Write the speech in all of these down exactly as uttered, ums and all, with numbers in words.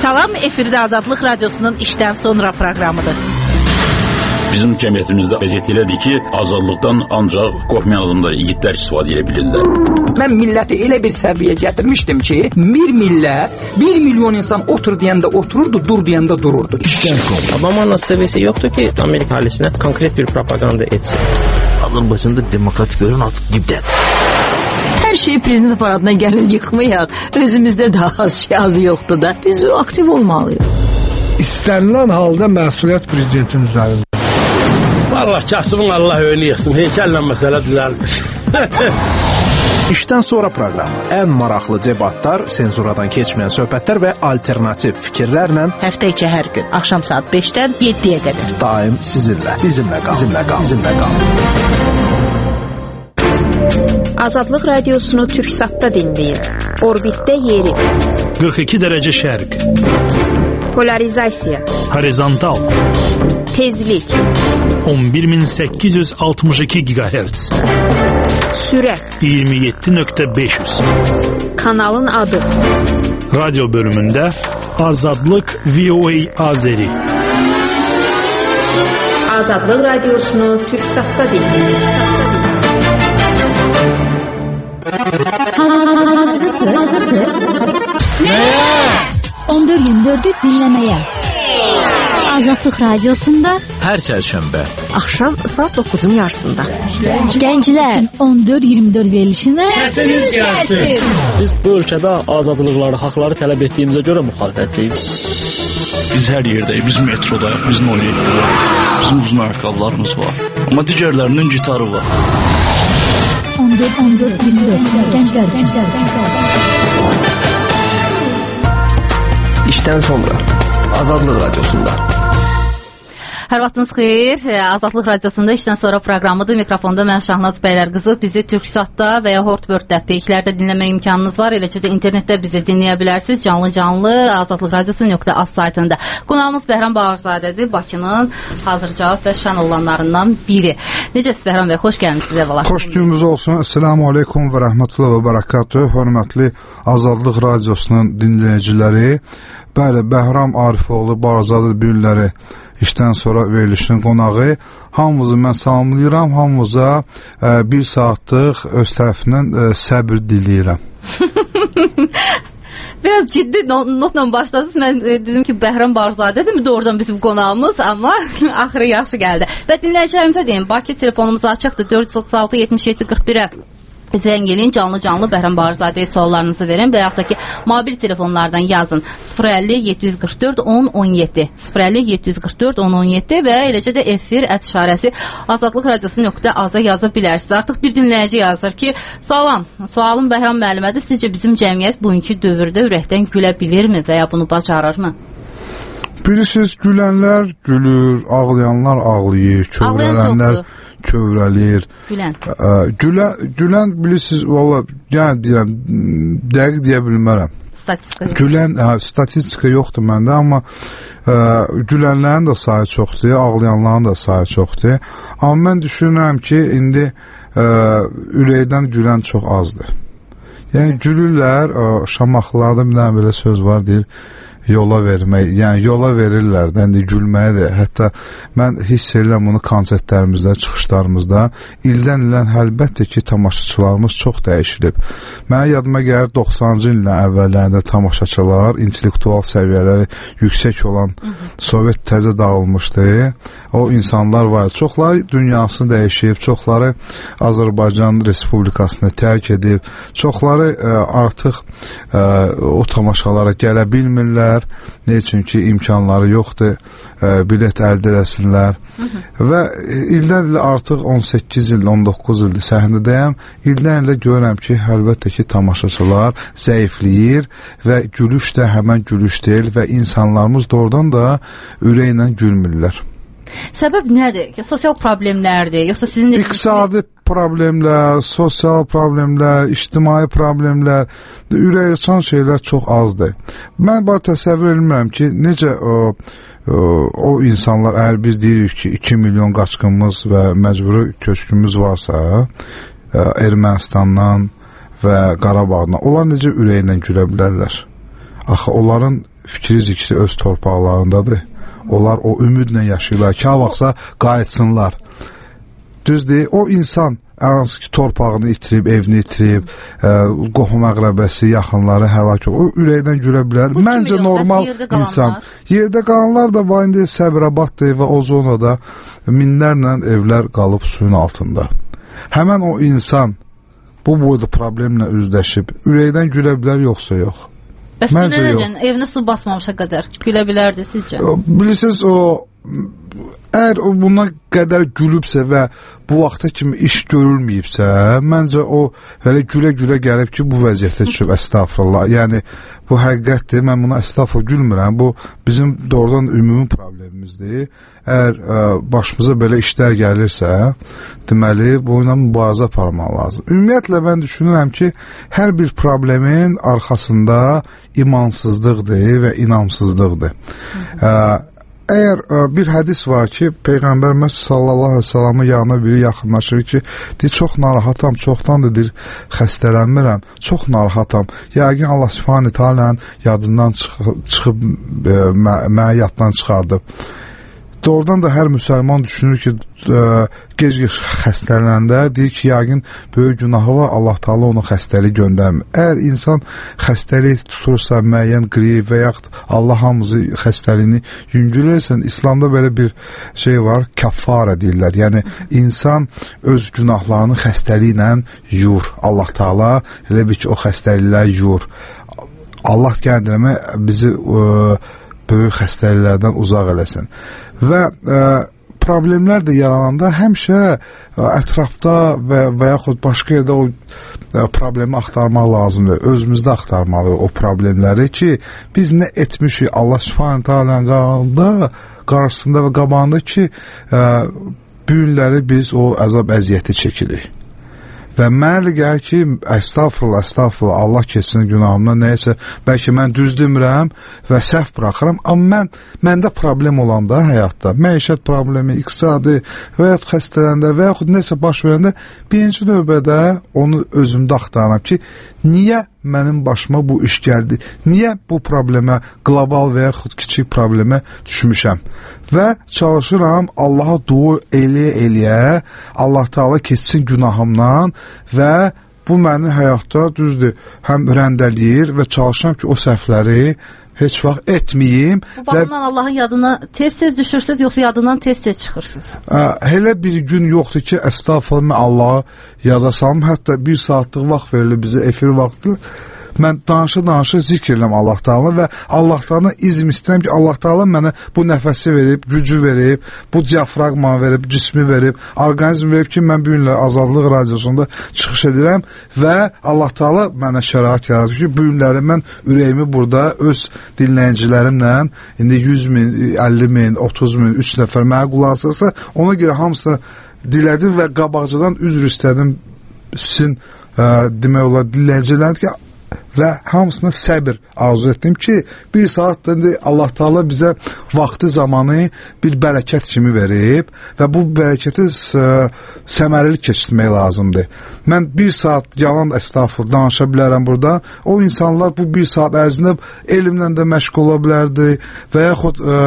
Salam, efirdə Azadlıq Radiosunun işdən sonra proqramıdır. Bizim cəmiyyətimizdə vəziyyət elədir ki, azadlıqdan ancaq qorxmayan adamlar, yiğitlər istifadə edə bilirlər. Mən milləti elə bir səviyyəyə gətirmişdim ki, bir millət, bir milyon insan otur deyəndə otururdu, dur deyəndə dururdu. Obama'nın seviyesi yoktu ki Amerika ailesine konkret bir propaganda etsin. Azərbaycanda demokratik görün artıq dibdədir. Hər şey prezident aparatına gəlin yıxmayaq. Özümüzdə daha az şey azı yoxdur da. Biz aktiv olmalıyıq. İstənilən halda məsuliyyət prezidentin üzərində. Vallahi kasımın Allah önü yıxsın. Heykəllə məsələ düzəlmiş. İşdən sonra proqramı. Ən maraqlı debatlar, senzuradan keçməyən söhbətlər və alternativ fikirlərlə Həftə içi hər gün axşam saat beşdən yeddiyə qədər. Daim sizinlə, bizimlə qal. Bizimlə qal. Bizimlə qal. Azadlıq Radiosunu Türksatda dinləyin. Orbitdə yeri. qırx iki dərəcə şərq. Polarizasiya. Horizontal. Tezlik. on bir min səkkiz yüz altmış iki gigahertz. Sürət. iyirmi yeddi nöqtə beş yüz. Kanalın adı. Radyo bölümündə Azadlıq V O A Azeri. Azadlıq Radiosunu Türksatda dinləyin. Hazırsınız? Hazırsınız? Nəyə? on dörd iyirmi dördü dinləməyə. Azadlıq Radiosunda hər çərşənbə axşam saat doqquzun yarısında. Gənclər on dörd iyirmi dörd verilişində səsiniz gəlsin. Biz bu ölkədə azadlıqları, haqları tələb etdiyimizə görə müxalifətçiyik. Biz hər yerdəyik, biz metrodayıq, biz noliyikdəyik. Bizim uzun ayaqqabılarımız var. Amma digərlərinin gitarı var. on dörd on dörd iyirmi dörd Gənclər, gənclər, gənclər. İşdən sonra Azadlıq Radiosunda. Hər vaxtınız xeyir. Azadlıq Radiosunda işdən sonra proqramıdır. Mikrofonda mən Şahnaz Bəylərqızı. Bizi Türksatda və ya Hortbörddə, peyklərdə dinləmə imkanınız var. Eləcə də internetdə bizi dinləyə bilərsiniz. Canlı-canlı azadlıq radiosu nöqtə az saytında. Qonağımız Bəhram Bağırzadədir. Bakının hazırcavab və şən olanlarından biri. Necəsiz Bəhram bəy? Xoş gəlmişsiniz əvvəla. Xoş gününüz olsun. Esselamu aleykum və rəhmətullah və bərəkatuhu. Hörmətli Azadlıq Radiosunun dinləyiciləri. Bəli, Bəhram Arifoğlu Bağırzadə günləri işdən sonra verilişin qonağı. Hamımızı mən salamlayıram. Hamımıza e, bir saatlıq öz tərəfindən e, səbir diləyirəm. Biraz ciddi notla başladınız. Mən e, dedim ki, Bəhram Bağırzadədir mi doğrudan bizim qonağımız, amma axırı yaxşı gəldi. Və dinləyicilərimizə deyim, Bakı telefonumuz açıqdır. dörd yüz otuz altı yetmiş yeddi qırx birə zəng eləyin, canlı-canlı Bəhram Bağırzadəyə suallarınızı verin və yaxud da ki, mobil telefonlardan yazın sıfır əlli yeddi yüz qırx dörd on on yeddi sıfır əlli yeddi yüz qırx dörd on on yeddi və eləcə də efir ət işarəsi azadlıq radiosu nöqtə aza yaza bilərsiniz. Artıq bir dinləyici yazır ki, salam, sualım Bəhram müəllimədir. Sizcə bizim cəmiyyət bugünkü dövrdə ürəkdən gülə bilirmi və ya bunu bacarırmı? Bilirsiniz, gülənlər gülür, ağlayanlar ağlayır, kövrələnlər kövrəlir. Gülən. Ə, gülə, gülən bilirsiniz, valla, yəni deyirəm, dəqiq deyə bilmərəm. Statistika yoxdur. Gülən, ə, statistika yoxdur məndə, amma ə, gülənlərin də sayı çoxdur, ağlayanların da sayı çoxdur. Amma mən düşünürəm ki, indi ə, ürəkdən gülən çox azdır. Yəni, gülürlər, ə, Şamaxılarda bir dənə belə söz var, deyir, yola vermək, yəni yola verirlər də, indi gülməyə də, hətta mən hiss edirəm bunu konsertlərimizdə, çıxışlarımızda, ildən ilən əlbəttə ki, tamaşaçılarımız çox dəyişilib. Mənə yadıma gəlir doxsanıncı ilin əvvəllərində tamaşaçılar, intellektual səviyyələri yüksək olan Sovet təzə dağılmışdı. O insanlar var, çoxları dünyasını dəyişib, çoxları Azərbaycan Respublikasını tərk edib, çoxları ə, artıq ə, o tamaşalara gələ bilmirlər. Ne üçün ki, imkanları yoxdur, e, bilet əldə eləsinlər. Hı -hı. Və ildən ilə artıq on səkkiz il, on doqquz ildir səhnədəyəm. İldən ilə görürəm ki, əlbəttə ki, tamaşaçılar zəifləyir və gülüş də həmən gülüş deyil və insanlarımız doğrudan da ürəklə gülmürlər. Səbəb nədir? Ki, sosial problemlərdir, yoxsa sizin... İqtisadi problemlər, sosial problemlər, ictimai problemlər, ürək açan şeylər çox azdır. Mən bara təsəvvür etmirəm ki, necə o, o, o insanlar, əgər biz deyirik ki, iki milyon qaçqınımız və məcburi köçkümüz varsa, Ermənistandan və Qarabağdan, onlar necə ürəklə gülə bilərlər? Axı, onların fikri zikri öz torpaqlarındadır. Onlar o ümidlə yaşayırlar ki, vaxtsa qayıtsınlar. Düzdür, o insan hansı ki torpağını itirib, evini itirib, e, qohum əqrəbəsi, yaxınları həlak olur. O ürəkdən gülə bilər. Bu məncə normal yerdə insan. Yerdə qalanlar da var, indi Səbrabaddır və o zonada minlərlə evlər qalıb suyun altında. Həmən o insan bu boyda problemlə üzləşib, ürəkdən gülə bilər, yoxsa yox? Bəs necə, evinə su basmamışa qədər gülə bilərdi sizcə? Bilirsiniz, o əgər o buna qədər gülübsə və bu vaxta kimi iş görülməyibsə, məncə o elə gülə-gülə gəlib ki, bu vəziyyətə düşüb, əstəğfurullah. Yəni, bu həqiqətdir, mən buna əstəğfurullah gülmürəm, bu bizim doğrudan ümumi problemimizdir. Əgər ə, başımıza belə işlər gəlirsə, deməli, bu ilə mübarizə aparmaq lazım. Ümumiyyətlə, mən düşünürəm ki, hər bir problemin arxasında imansızlıqdır və inamsızlıqdır. Ə, Əgər ə, bir hədis var ki, Peyğəmbərimiz sallallahu aleyhi ve sellem'in yanına biri yaxınlaşır ki, deyir, çox narahatam, çoxdandır deyir, xəstələnmirəm, çox narahatam. Yəqin Allah Subhanahu Taala'nın yadından çıx çıxıb mənə yaddan çıxardıb. Doğrudan da hər müsəlman düşünür ki, gec-gec xəstələnəndə deyir ki, yəqin böyük günahı var, Allah Taala ona xəstəlik göndərmir. Əgər insan xəstəlik tutursa, müəyyən qrip və yaxud Allah hamımızı xəstəliyini yüngülürsən, İslamda belə bir şey var, kəffara deyirlər. Yəni, insan öz günahlarını xəstəliklə yuyur. Allah Taala elə bir ki, o xəstəliklər yuyur. Allah gəldirəmə bizi ə, böyük xəstəliklərdən uzaq eləsin. Və ə, problemlər də yarananda həmişə ə, ətrafda və, və yaxud başqa yerdə o ə, problemi axtarmaq lazımdır. Özümüzdə axtarmalıyıq o problemləri ki, biz nə etmişik Allah Subhanahu Taala'nın qarşısında və qabağında ki, ə, bu günləri biz o əzab əziyyəti çəkirik. Və mənə gəlir ki, əstəğfurullah, əstəğfurullah, Allah keçsin günahımdan, nəyəsə, bəlkə mən düz demirəm və səhv buraxıram, amma mən, məndə problem olanda həyatda, məişət problemi, iqtisadi və yaxud xəstələndə və yaxud nəsə baş verəndə, birinci növbədə onu özümdə axtarıram ki, niyə mənim başıma bu iş gəldi? Niyə bu problemə, qlobal və yaxud kiçik problemə düşmüşəm? Və çalışıram Allaha dua eləyə-eləyə, Allah Taala keçsin günahımdan və bu məni həyatda düzdür, həm rəndələyir və çalışıram ki, o səhvləri heç vaxt etməyim. Bu baxımdan Allahın yadına tez-tez düşürsünüz, yoxsa yadından tez-tez çıxırsınız? Ə, elə bir gün yoxdur ki, əstəğfurullah, mən Allahı yada salım. Hətta bir saatlıq vaxt verilir bizə, efir vaxtı. Mən danışa-danışa zikr edirəm Allah Taala və Allah Taala izin istəyirəm ki, Allah Taala mənə bu nəfəsi verib, gücü verib, bu diafraqma verib, cismi verib, orqanizm verib ki, mən bu günlər Azadlıq Radiosunda çıxış edirəm və Allah Taala mənə şərait yaradıb ki, bu günləri mən ürəyimi burada öz dinləyicilərimlə, indi yüz min, əlli min, otuz min, üç nəfər mənə qulaq asırsa, ona görə hamısını dilədim və qabaqcadan üzr istədim sizin ə, demək olar dinləyicilərin ki, və hamısına səbir arzu etdim ki, bir saatda Allah Taala bizə vaxtı zamanı bir bərəkət kimi verib və bu bərəkəti səmərəli keçirmək lazımdır. Mən bir saat yalan əstəğfurullah danışa bilərəm burada. O insanlar bu bir saat ərzində elmlə də məşğul ola bilərdi və yaxud ə,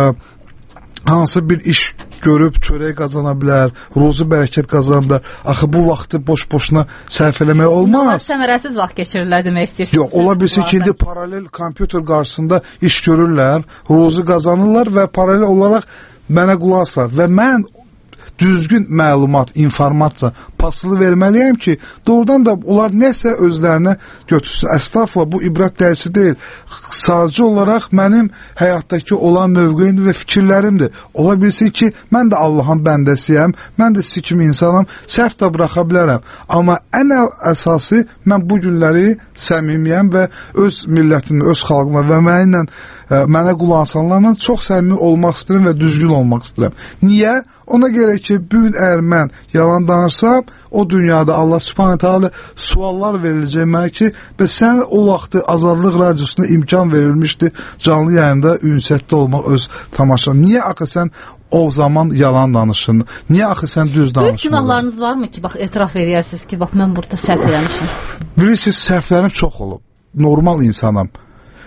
hansı bir iş görüb çörək qazana bilər, ruzu bərəkət qazana bilər. Axı bu vaxtı boş-boşuna sərf eləmək olmaz. Bunlar səmərəsiz vaxt keçirirlər demək istəyirsiniz. Yox, ola bilsin ki, indi paralel kompüter qarşısında iş görürlər, ruzu qazanırlar və paralel olaraq mənə qulaq asırlar. Və mən düzgün məlumat, informasiya, pasılı verməliyəm ki, doğrudan da onlar nəsə özlərinə götürsün. Əstəğfurullah, bu ibrət dərsi deyil. Sadəcə olaraq mənim həyatdakı olan mövqeyim və fikirlərimdir. Ola bilsin ki, mən də Allahın bəndəsiyəm, mən də siz kimi insanam, səhv də buraxa bilərəm. Amma ən əsası, mən bu günləri səmimiyəm və öz millətimlə, öz xalqımla və mənimlə, mənə qulaq asanlarla çox səmimi olmaq istəyirəm və düzgün olmaq istəyirəm. Niyə? Ona görə ki, bu gün əgər mən yalan danırsam, o dünyada Allah Subhanahu Taala suallar veriləcək mənə ki, və sən o vaxtı Azadlıq Radiosuna imkan verilmişdi canlı yayında ünsiyyətdə olmaq öz tamaşa. Niyə axı sən o zaman yalan danışın? Niyə axı sən düz danışmırsan? Böyük günahlarınız varmı ki, bax etiraf edəsiniz ki, bax mən burada səhv eləmişəm? Bilirsiniz, səhvlərim çox olub. Normal insanam.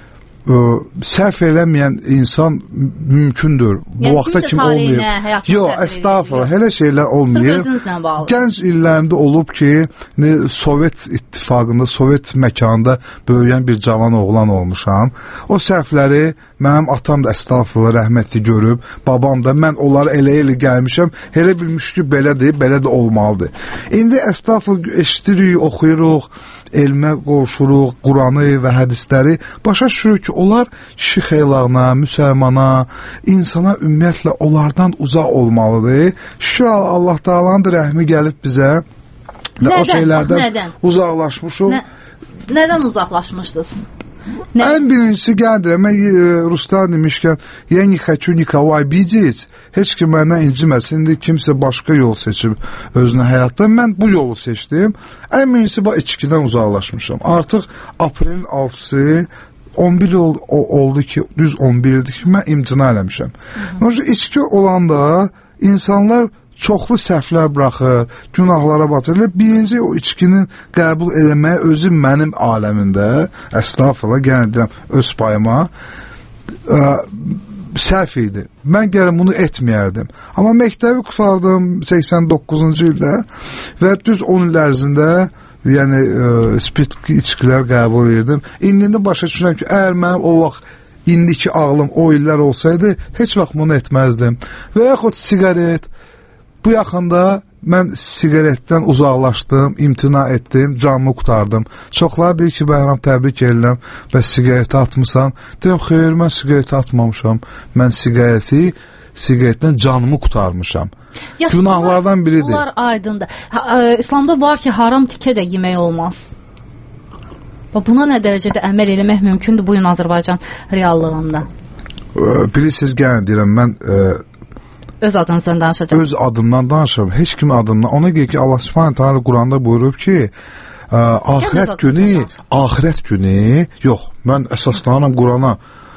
ə, səhv eləməyən insan mümkündür. Bu yəni, vaxta kimi olmayıb. Yox, estağfurullah, elə şeylər olmayıb. Gənc illərində olub ki, ne, Sovet ittifaqında, Sovet məkanında böyüyən bir cavan oğlan olmuşam. O səhvləri mənim atam da estağfurullah rəhmətli görüb, babam da, mən onları elə-elə gəlmişəm, elə bilmiş ki, belədir, belə də olmalıdır. İndi estağfurullah eşitirik, oxuyuruq, elmə qovuşuruq, Quranı və hədisləri, başa düşürük ki, onlar kişi xeylağına, müsəlmana, insana ümumiyyətlə onlardan uzaq olmalıdır. Şükür Allah Taala'nın rəhmi gəlib bizə və o şeylərdən nədən? uzaqlaşmışıq. Nə, nədən uzaqlaşmışdınız? Nə? Ən birincisi gəldir, mən e, Ruslar demişkən, я не хочу никого обидеть, heç kim məndən inciməsin, indi kimsə başqa yol seçib özünə həyatda, mən bu yolu seçdim. Ən birincisi bu içkidən uzaqlaşmışam. Artıq aprelin altısı on bir oldu, oldu ki, düz on bir ildir ki, mən imtina eləmişəm. Hı-hı. İçki olanda insanlar çoxlu səhvlər buraxır, günahlara batırır. Birinci o içkinin qəbul eləməyə özü mənim aləmində, əstağfurullah, gələn deyirəm, öz payıma ə, səhv idi. Mən gələm bunu etməyərdim. Amma məktəbi qurtardım səksən doqquzuncu ildə və düz on il ərzində yəni ə, spirtli içkilər qəbul edirdim. İndi başa düşürəm ki, əgər mənim o vaxt indiki ağlım o illər olsaydı, heç vaxt bunu etməzdim. Və yaxud sigaret. Bu yaxında mən sigaretdən uzaqlaşdım, imtina etdim, canımı qurtardım. Çoxlar deyir ki, Bəhram, təbrik edirəm və sigareti atmısan. Deyirəm, xeyr, mən sigareti atmamışam. Mən sigareti, sigaretdən canımı qurtarmışam. Yaş, günahlardan biridir. Bunlar aydındır. Ha, ə, İslamda var ki, haram tikə də yemək olmaz. Buna nə dərəcədə əməl eləmək mümkündür bu gün Azərbaycan reallığında? Bilirsiniz, gəlin deyirəm, mən ə, öz adınızdan danışacağım. Öz adımdan danışıram. Heç kimin adımdan. Ona görə ki, Allah Subhanahu taala Quranda buyurub ki, ə, axirət günü, axirət günü, yox, mən əsaslanıram Qurana.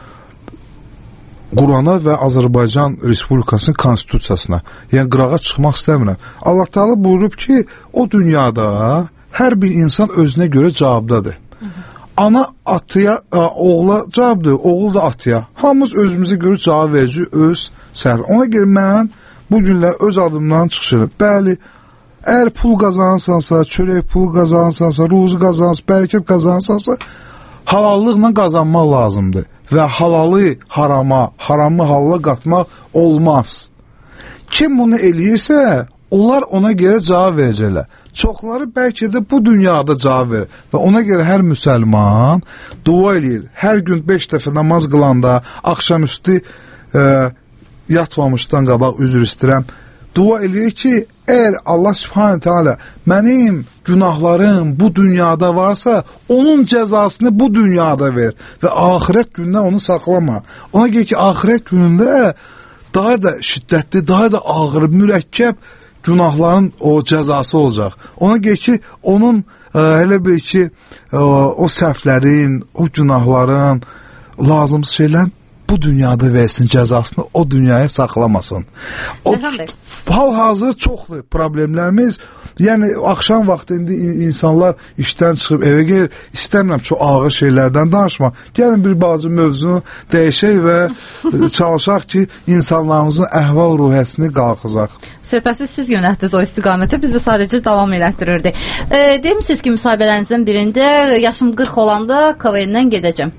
Qurana və Azərbaycan Respublikasının konstitusiyasına. Yəni qırağa çıxmaq istəmirəm. Allah Taala buyurub ki, o dünyada hər bir insan özünə görə cavabdadır. Hı -hı. Ana atıya, ə, oğula cavabdır, oğul da atıya. Hamımız özümüzə görə cavab verici öz səhv. Ona görə mən bu günlər öz adımdan çıxışırım. Bəli, əgər pul qazanırsansa, çörək pul qazanırsansa, ruzi qazanırsansa, bərəkət qazanırsansa, halallıqla qazanmaq lazımdır. Və halalı harama, haramı halala qatmaq olmaz. Kim bunu eləyirsə, onlar ona görə cavab verəcəklər. Çoxları bəlkə də bu dünyada cavab verir. Və ona görə hər müsəlman dua eləyir. Hər gün beş dəfə namaz qılanda, axşamüstü e, yatmamışdan qabaq üzr istəyirəm. Dua eləyir ki, əgər Allah Subhanahu taala mənim günahlarım bu dünyada varsa, onun cəzasını bu dünyada ver və axirət günündə onu saxlama. Ona görə ki, axirət günündə daha da şiddətli, daha da ağır, mürəkkəb günahların o cəzası olacaq. Ona görə ki, onun ə, elə bir ki, ə, o səhvlərin, o günahların, lazımsız şeylərin bu dünyada versin cəzasını, o dünyaya saxlamasın. O, hal-hazır çoxdur problemlərimiz. Yəni, axşam vaxtı indi insanlar işdən çıxıb evə gelir, istəmirəm çox ağır şeylərdən danışma. Gəlin bir bazı mövzunu dəyişək və çalışaq ki, insanlarımızın əhval-ruhiyyəsini qalxızaq. Söhbəti siz yönətdiniz o istiqamətə, biz də sadəcə davam elətdirirdik. E, demişsiniz ki, müsahibələrinizin birində yaşım qırx olanda K V N-dən gedəcəm.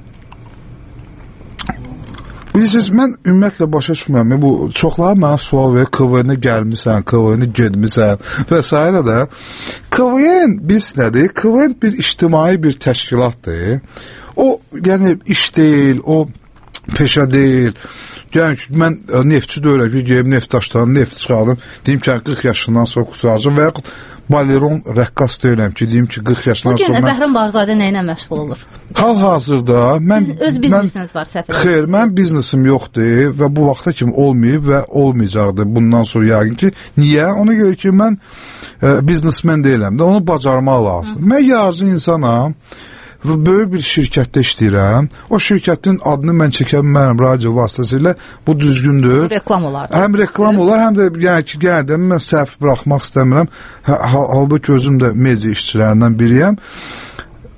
Bilirsiniz, mən ümumiyyətlə başa düşmürəm. Bu çoxları mənə sual verir, K V N-ə gəlmisən, K V N-ə gedmisən və s. də. K V N biz nədir? K V N bir ictimai bir təşkilatdır. O, yəni iş deyil, o peşə deyil. Yəni ki, mən neftçi deyirəm ki, geyim neft daşlarını, neft çıxardım, deyim ki, qırx yaşından sonra qutaracam və yaxud baleron rəqqas deyirəm ki, deyim ki, qırx yaşından sonra... Bugün Bəhram Barzadə nə ilə məşğul olur? Hal-hazırda mən... Siz öz biznesiniz var, səhv edirsiniz. Xeyr, mən biznesim yoxdur və bu vaxta kimi olmayıb və olmayacaqdır bundan sonra yəqin ki. Niyə? Ona görə ki, mən e, biznesmen deyiləm də, onu bacarmaq lazım. Hı. Mən yarıcı insanam. Böyük bir şirkətdə işləyirəm. O şirkətin adını mən çəkə bilmərəm radio vasitəsilə. Bu düzgündür. Reklam olar. Həm reklam olar, həm də yəni ki, gəldim mən səhv buraxmaq istəmirəm. Halbuki özüm də media işçilərindən biriyəm.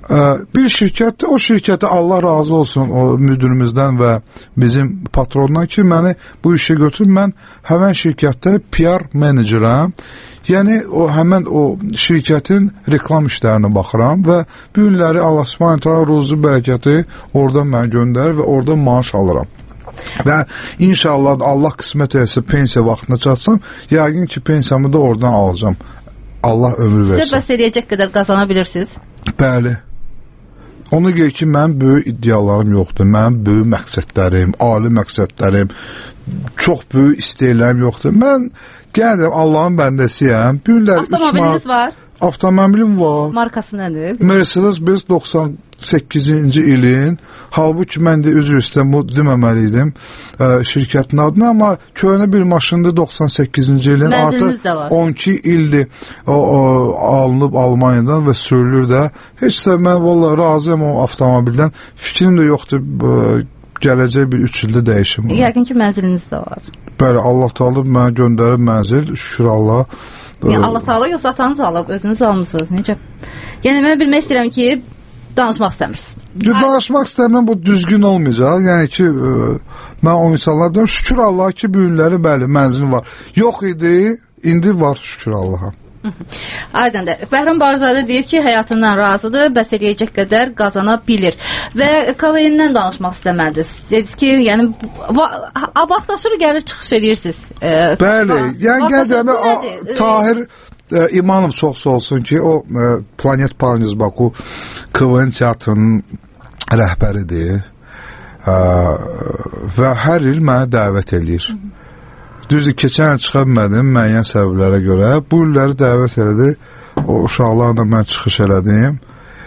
Bir şirkətdə, o şirkətə Allah razı olsun o müdürümüzdən və bizim patrondan ki, məni bu işə götürüb, mən həmən şirkətdə P R menecerəm. Yəni, o, həmən o şirkətin reklam işlərinə baxıram və bu günləri Allah subhanahu taala ruzu bərəkəti oradan mənə göndərir və oradan maaş alıram. Və inşallah Allah qismət etsə pensiya vaxtına çatsam, yəqin ki, pensiyamı da oradan alacağım. Allah ömür versin. Sizə bəs edəcək qədər qazana bilirsiniz? Bəli. Ona görə ki, mənim böyük iddialarım yoxdur. Mənim böyük məqsədlərim, ali məqsədlərim, çox böyük istəklərim yoxdur. Mən gəlirəm, Allahın bəndəsiyəm. Avtomobiliniz var? Avtomobilim var. Markası nədir? Mercedes-Benz doxsan səkkizinci ilin. Halbuki mən də üzr istəyirəm, bu deməməliydim ə, şirkətin adını, amma köhnə bir maşındır doxsan səkkizinci ilin. Mənziliniz də var. on iki ildir o, o, alınıb Almaniyadan və sürülür də. Heç də mən vallahi razıyam o avtomobildən. Fikrim də yoxdur, ə, gələcək bir üç ildə dəyişim. Yəqin ki, mənziliniz də var. Bəli, Allah Taala mənə göndərib mənzil, şükür Allah. Yəni, Allah Taala yoxsa atanız alıb, özünüz almısınız, necə? Yəni, mən bilmək istəyirəm ki, danışmaq istəmirsiniz. Danışmaq istəmirəm, bu düzgün olmayacaq. Yəni ki, ə, mən o insanlar deyim, şükür Allah ki, bu günləri bəli, mənzil var. Yox idi, indi var, şükür Allaha. Aydındır. Bəhram Barzadə deyir ki, həyatından razıdır, bəs eləyəcək qədər qazana bilir. Və K V N-dən danışmaq istəmədiniz. Dediniz ki, yəni, vaxtaşırı gəlir çıxış edirsiniz. E, bəli, yəni gələcəmə Tahir e, İmanov çox olsun ki, o e, Planet Parniz Baku K V N teatrının rəhbəridir e, və hər il mənə dəvət eləyir. Hı -hı. Düzdür, keçən il çıxa bilmədim müəyyən səbəblərə görə. Bu illəri dəvət elədi. O uşaqlarla mən çıxış elədim.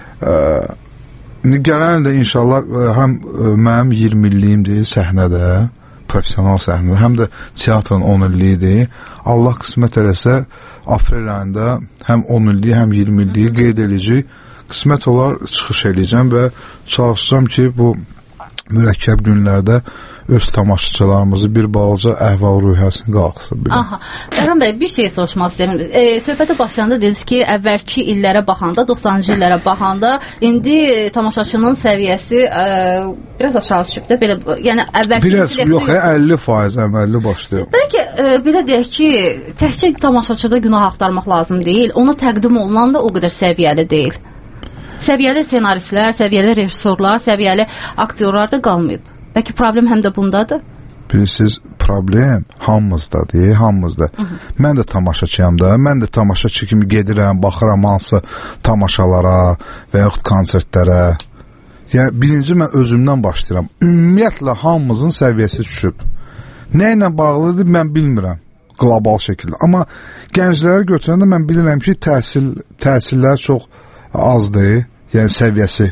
İndi gələn ildə inşallah həm mənim iyirmi illiyimdir səhnədə, professional səhnədə, həm də teatrın on illiyidir. Allah qismət eləsə aprel ayında həm on illiyi, həm iyirmi illiyi qeyd edəcək. Qismət olar çıxış eləyəcəm və çalışacağım ki, bu mürəkkəb günlərdə öz tamaşaçılarımızı bir balaca əhval-ruhiyyəsini qalxsın. Aha. Bəhram bəy, bir şey soruşmaq istəyirəm. E, söhbətə başlayanda dediniz ki, əvvəlki illərə baxanda, doxsanıncı illərə baxanda, indi tamaşaçının səviyyəsi e, biraz aşağı düşüb də, belə, yəni əvvəlki... Biraz, yox, əlli faiz əməlli başlayıb. Bəlkə, e, belə deyək ki, təkcə tamaşaçıda günah axtarmaq lazım deyil, ona təqdim olunan da o qədər səviyyəli deyil. Səviyyəli senaristlər, səviyyəli rejissorlar, səviyyəli aktyorlar da qalmayıb. Bəlkə problem həm də bundadır? Bilirsiniz, problem hamımızdadır, hamımızda. Hı -hı. Mən də tamaşaçıyam da, mən də tamaşaçı kimi gedirəm, baxıram hansı tamaşalara və yaxud konsertlərə. Yəni, birinci mən özümdən başlayıram. Ümumiyyətlə, hamımızın səviyyəsi düşüb. Nə ilə bağlıdır, mən bilmirəm. Qlobal şəkildə. Amma gənclərə götürəndə mən bilirəm ki, təhsil, təhsillər çox azdır, yəni səviyyəsi.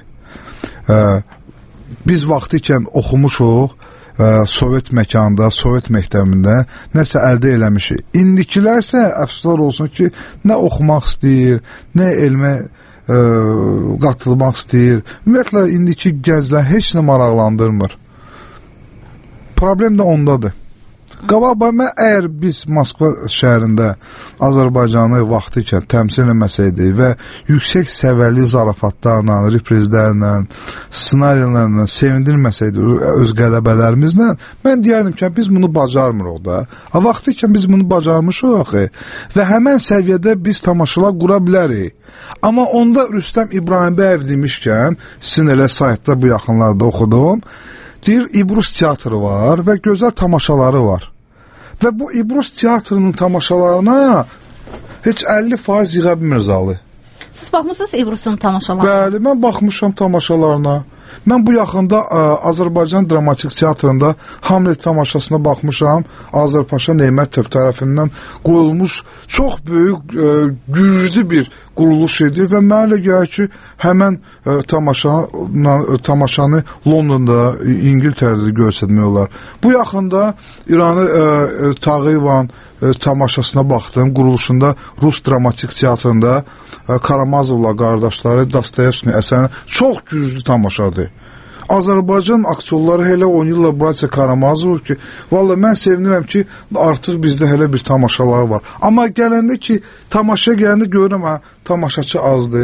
Ə, biz vaxtı ikən oxumuşuq, ə, Sovet məkanında, Sovet məktəbində nəsə əldə eləmişik. İndikilər isə əfsuslar olsun ki, nə oxumaq istəyir, nə elmə ə, qatılmaq istəyir. Ümumiyyətlə, indiki gənclər heç nə maraqlandırmır. Problem də ondadır. Qabaq, mən əgər biz Moskva şəhərində Azərbaycanı vaxtı ikən təmsil eləməsəydik və yüksək səviyyəli zarafatlarla, reprizlərlə, ssenariyalarla sevindirməsəydik öz qələbələrimizlə, mən deyərdim ki, biz bunu bacarmırıq da. Vaxtı ikən biz bunu bacarmışıq axı və həmən səviyyədə biz tamaşalar qura bilərik. Amma onda Rüstəm İbrahimbəyev demişkən, sizin elə saytda bu yaxınlarda oxudum, deyir, İbrus teatrı var və gözəl tamaşaları var. Və bu İbrus teatrının tamaşalarına heç əlli faiz yığa bilmir zalı. Siz baxmışsınız İbrusun tamaşalarına? Bəli, mən baxmışam tamaşalarına. Mən bu yaxında ə, Azərbaycan Dramatik Teatrında Hamlet tamaşasına baxmışam. Azərpaşa Neymətov tərəfindən qoyulmuş çox böyük, ə, güclü bir quruluş idi və mənə elə gəlir ki, həmən ə, tamaşanı, tamaşanı Londonda, İngiltərədə göstərmək olar. Bu yaxında İranı ə, Tağıvan ə, tamaşasına baxdım. Quruluşunda Rus Dramatik Teatrında ə, Karamazovla qardaşları Dostoyevskinin əsərinə çox güclü tamaşadır. Azərbaycan aktyorları hələ oynayırlar Bratya Karamazov ki, valla mən sevinirəm ki, artıq bizdə hələ bir tamaşalar var. Amma gələndə ki, tamaşaya gələndə görürəm, hə, tamaşaçı azdır.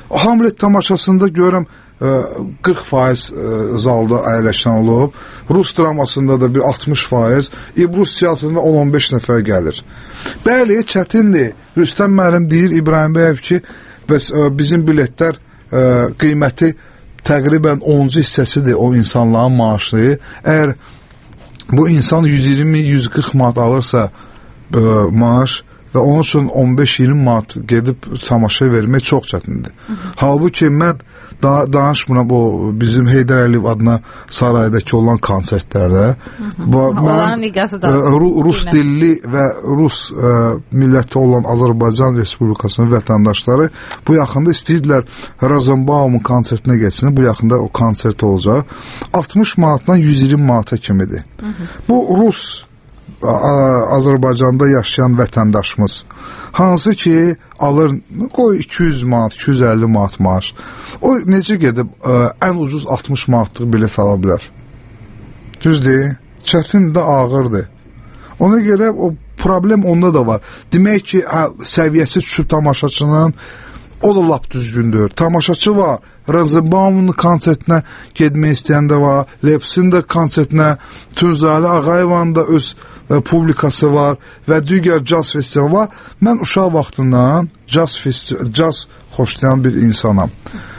Hamlet tamaşasında görürəm qırx faiz zalda əyləşən olub. Rus dramasında da bir altmış faiz, İbrus teatrında on on beş nəfər gəlir. Bəli, çətindir. Rüstəm müəllim deyir İbrahim Bəyev ki, bəs bizim biletlər ə, qiyməti təqribən onuncu hissəsidir o insanların maaşı. Əgər bu insan yüz iyirmi yüz qırx manat alırsa ə, maaş və onun üçün on beş iyirmi manat gedib tamaşa vermək çox çətindir. Hı -hı. Halbuki mən da danışmıram o bizim Heydər Əliyev adına saraydakı olan konsertlərdə. Bu, mən ə, Rus dilli və Rus ə, milləti olan Azərbaycan Respublikasının vətəndaşları bu yaxında istəyirdilər Rosenbaum'un konsertinə geçsin. Bu yaxında o konsert olacaq. altmış manatdan yüz iyirmi manata kimidir. Hı -hı. Bu Rus Azərbaycanda yaşayan vətəndaşımız hansı ki alır qoy iki yüz manat, iki yüz əlli manat maaş. O necə gedib ə, ən ucuz altmış manatlıq bilet ala bilər? Düzdür? Çətin də ağırdır. Ona görə o problem onda da var. Demək ki, hə, səviyyəsi düşüb tamaşaçının, o da lap düzgündür. Tamaşaçı var. Rosenbaum'un konsertinə getmək istəyəndə var. Lepsin də konsertinə, Tunzali Ağayev'in da öz ə, publikası var və digər caz festivali var. Mən uşaq vaxtından caz, festi- caz xoşlayan bir insanam.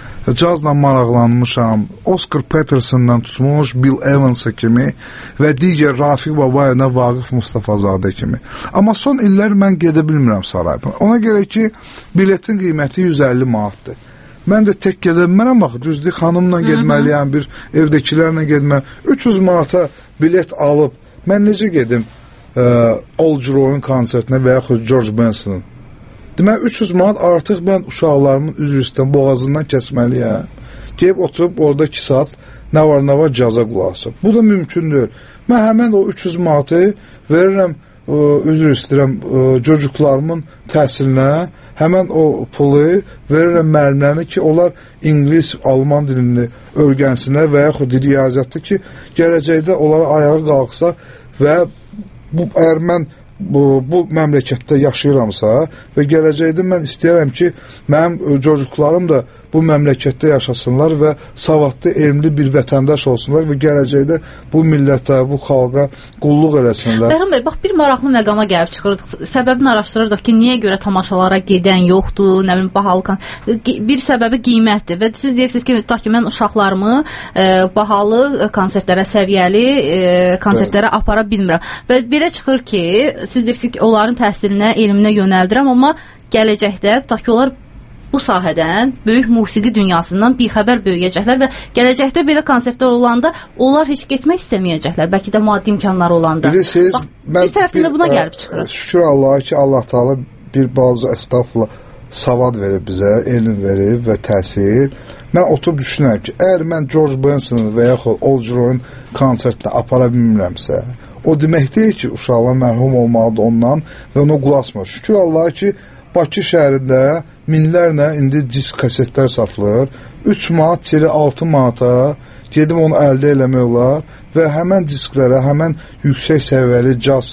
Cazla maraqlanmışam. Oscar Peterson'dan tutmuş Bill Evans'a kimi və digər Rafiq Babayev'ə, Vaqif Mustafazadə kimi. Amma son illər mən gedə bilmirəm sarayına. Ona görə ki, biletin qiyməti yüz əlli manatdır. Mən də tək gedə bilmirəm, bax, düzdür, xanımla getməliyəm, bir evdəkilərlə getməliyəm. üç yüz manata bilet alıb, mən necə gedim ə, Old Jeroen konsertinə və yaxud George Benson'ın? Demək, üç yüz manat artıq mən uşaqlarımın üzr istəyən boğazından kəsməliyəm. Gəlib oturub orada iki saat nə var nə var caza qulaqsın. Bu da mümkündür. Mən həmən o üç yüz manatı verirəm, ə, üzr istəyirəm, ə, çocuklarımın təhsilinə, həmən o pulu verirəm müəllimlərinə ki, onlar İngilis, Alman dilini öyrənsinlər və yaxud riyaziyyatda ki, gələcəkdə onlara ayağı qalxsa və bu, əgər mən bu, bu məmləkətdə yaşayıramsa və gələcəkdə mən istəyirəm ki, mənim çocuklarım da bu məmləkətdə yaşasınlar və savadlı, elmli bir vətəndaş olsunlar və gələcəkdə bu millətə, bu xalqa qulluq eləsinlər. Bəhram bəy, bax, bir maraqlı məqama gəlib çıxırdıq. Səbəbini araşdırırdıq ki, niyə görə tamaşalara gedən yoxdur, nə bilim, bahalı kan... Bir səbəbi qiymətdir və siz deyirsiniz ki, tutaq ki, mən uşaqlarımı e, bahalı konsertlərə, səviyyəli e, konsertlərə evet. apara bilmirəm. Və belə çıxır ki, siz deyirsiniz ki, onların təhsilinə, elminə yönəldirəm, amma gələcəkdə, tutaq ki, onlar bu sahədən, böyük musiqi dünyasından bixəbər böyüyəcəklər və gələcəkdə belə konsertlər olanda onlar heç getmək istəməyəcəklər, bəlkə də maddi imkanları olanda. Bilirsiniz, bax, bir tərəfində buna gəlib çıxır. Şükür Allaha ki, Allah Taala bir bazı əstağfurullah savad verib bizə, elm verib və təsir. Mən oturub düşünürəm ki, əgər mən George Benson və yaxud Old Jeroen konsertinə apara bilmirəmsə, o demək deyil ki, uşaqlar mərhum olmalıdır ondan və ona qulaq asmır. Şükür Allaha ki, Bakı şəhərində minlərlə indi disk kasetlər satılır. üç manat, çili altı manata gedib onu əldə eləmək olar və həmən disklərə, həmən yüksək səviyyəli caz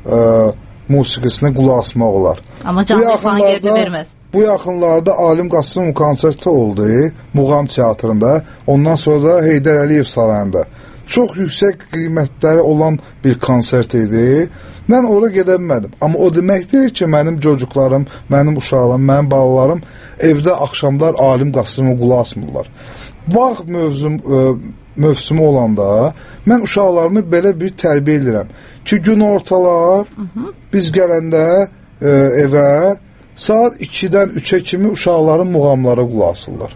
ə, musiqisinə qulaq asmaq olar. Amma canlı falan geri verməz. Bu yaxınlarda Alim Qasımov konserti oldu Muğam teatrında, ondan sonra da Heydər Əliyev sarayında. Çox yüksək qiymətləri olan bir konsert idi. Mən ora gedə bilmədim. Amma o deməkdir ki, mənim çocuklarım, mənim uşaqlarım, mənim balalarım evdə axşamlar Alim Qasımov qulaq asmırlar. Bağ mövzum, ə, mövsümü olanda mən uşaqlarımı belə bir tərbiyə edirəm ki, gün ortalar biz gələndə ə, evə saat ikidən üçə kimi uşaqların muğamlara qulaq asırlar.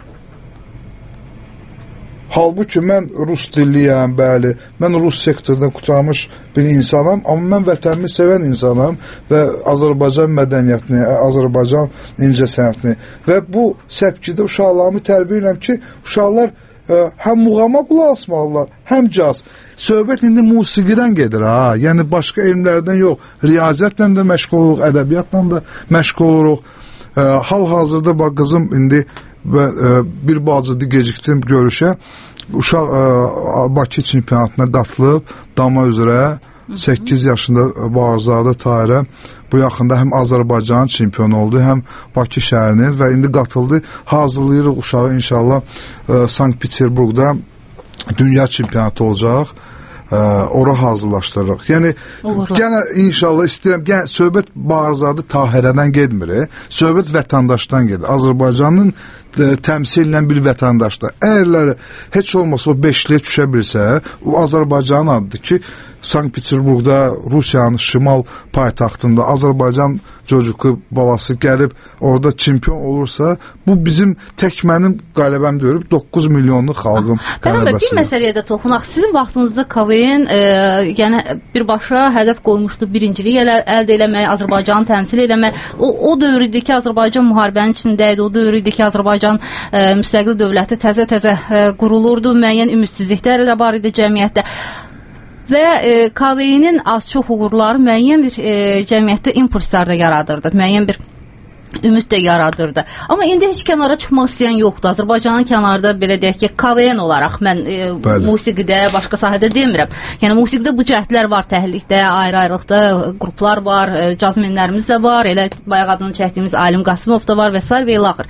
Halbuki mən Rus dilliyəm, bəli, mən Rus sektordan qutarmış bir insanam, amma mən vətənimi sevən insanam və Azərbaycan mədəniyyətini, Azərbaycan incəsənətini və bu səpkidə uşaqlarımı tərbiyə edirəm ki, uşaqlar ə, həm muğama qulaq asmalılar, həm caz. Söhbət indi musiqidən gedir, ha, yəni başqa elmlərdən yox, riyaziyyatla da məşğul oluruq, ədəbiyyatla da məşğul oluruq. Ə, hal-hazırda bax, qızım indi və ə, bir bacıdı gecikdim görüşə, uşaq ə, Bakı çempionatına qatılıb dama üzrə səkkiz yaşında Bağırzadə Tahirə bu yaxında həm Azərbaycan çempionu oldu, həm Bakı şəhərinin və indi qatıldı. Hazırlayırıq uşağı inşallah e, Sankt-Peterburqda dünya çempionatı olacaq. Ə, ora hazırlaşdırırıq. Yəni yenə inşallah istəyirəm, yəni söhbət Bağırzadə Tahirədən getmir, söhbət vətəndaşdan gedir. Azərbaycanın ə, təmsil edən bir vətəndaşdır. Əgərlər heç olmasa o beşliyə düşə bilsə, o Azərbaycanın adıdır ki, Sankt-Peterburqda, Rusiyanın şimal paytaxtında Azərbaycan çocuğu balası gəlib orada çempion olursa, bu bizim tək mənim qələbəm deyil, doqquz milyonluq xalqın qələbəsidir. Bir məsələyə də toxunaq. Sizin vaxtınızda K V N e, yəni birbaşa hədəf qoymuşdu birinciliyi əldə eləmək, Azərbaycanı təmsil eləmək. O, o dövrdə ki, Azərbaycan müharibənin içində idi, o dövrdə ki, Azərbaycan e, müstəqil dövləti təzə-təzə e, qurulurdu, müəyyən ümidsizliklər elə var idi cəmiyyətdə. Və e, K V N-in az-çox uğurları müəyyən bir e, cəmiyyətdə impulslar da yaradırdı, müəyyən bir ümid də yaradırdı. Amma indi heç kənara çıxmaq istəyən yoxdur. Azərbaycanın kənarda belə deyək ki, K V N olaraq mən e, musiqidə, başqa sahədə demirəm. Yəni musiqidə bu cəhdlər var, təhlükdə, ayrı-ayrılıqda qruplar var, e, cazmenlərimiz də var, elə bayaq adını çəkdiyimiz Alim Qasımov da var və s. və ilaxır.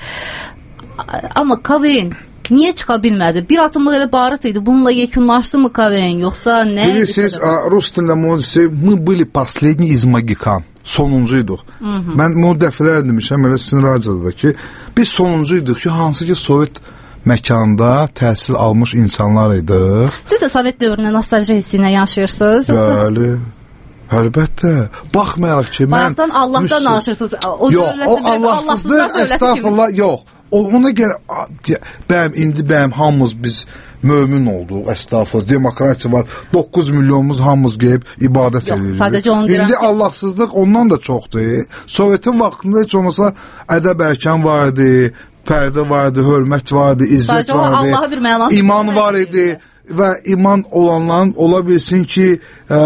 Amma K V N niyə çıxa bilmədi? Bir atımlıq elə barıt idi. Bununla yekunlaşdı mı K V N, yoxsa nə? Bilirsiniz, Rus dilində mühendisi, мы были последний из Магикан. Sonuncuyduq. Hı -hı. Mən bunu dəfələr demişəm, elə sizin radioda ki, biz sonuncuyduq ki, hansı ki Sovet məkanda təhsil almış insanlar idi. Siz də Sovet dövrünə nostalji hissi ilə yaşayırsınız? Bəli. Əlbəttə. Baxmayaraq ki, mən... Bayaqdan Allahdan müsl... danışırsınız. O yox, o Allahsızdır, estağfurullah, yox. Ona görə, bəyəm, indi bəyəm, hamımız biz mömin olduq, estağfurullah, demokratiya var, doqquz milyonumuz hamımız qeyib ibadət edirik. Sadəcə onu deyirəm. İndi Allahsızlıq ondan da çoxdur. Sovetin vaxtında heç olmasa ədəb ərkan var idi, pərdə var idi, hörmət var idi, izzət var idi, iman var idi və iman olanların ola bilsin ki, ə,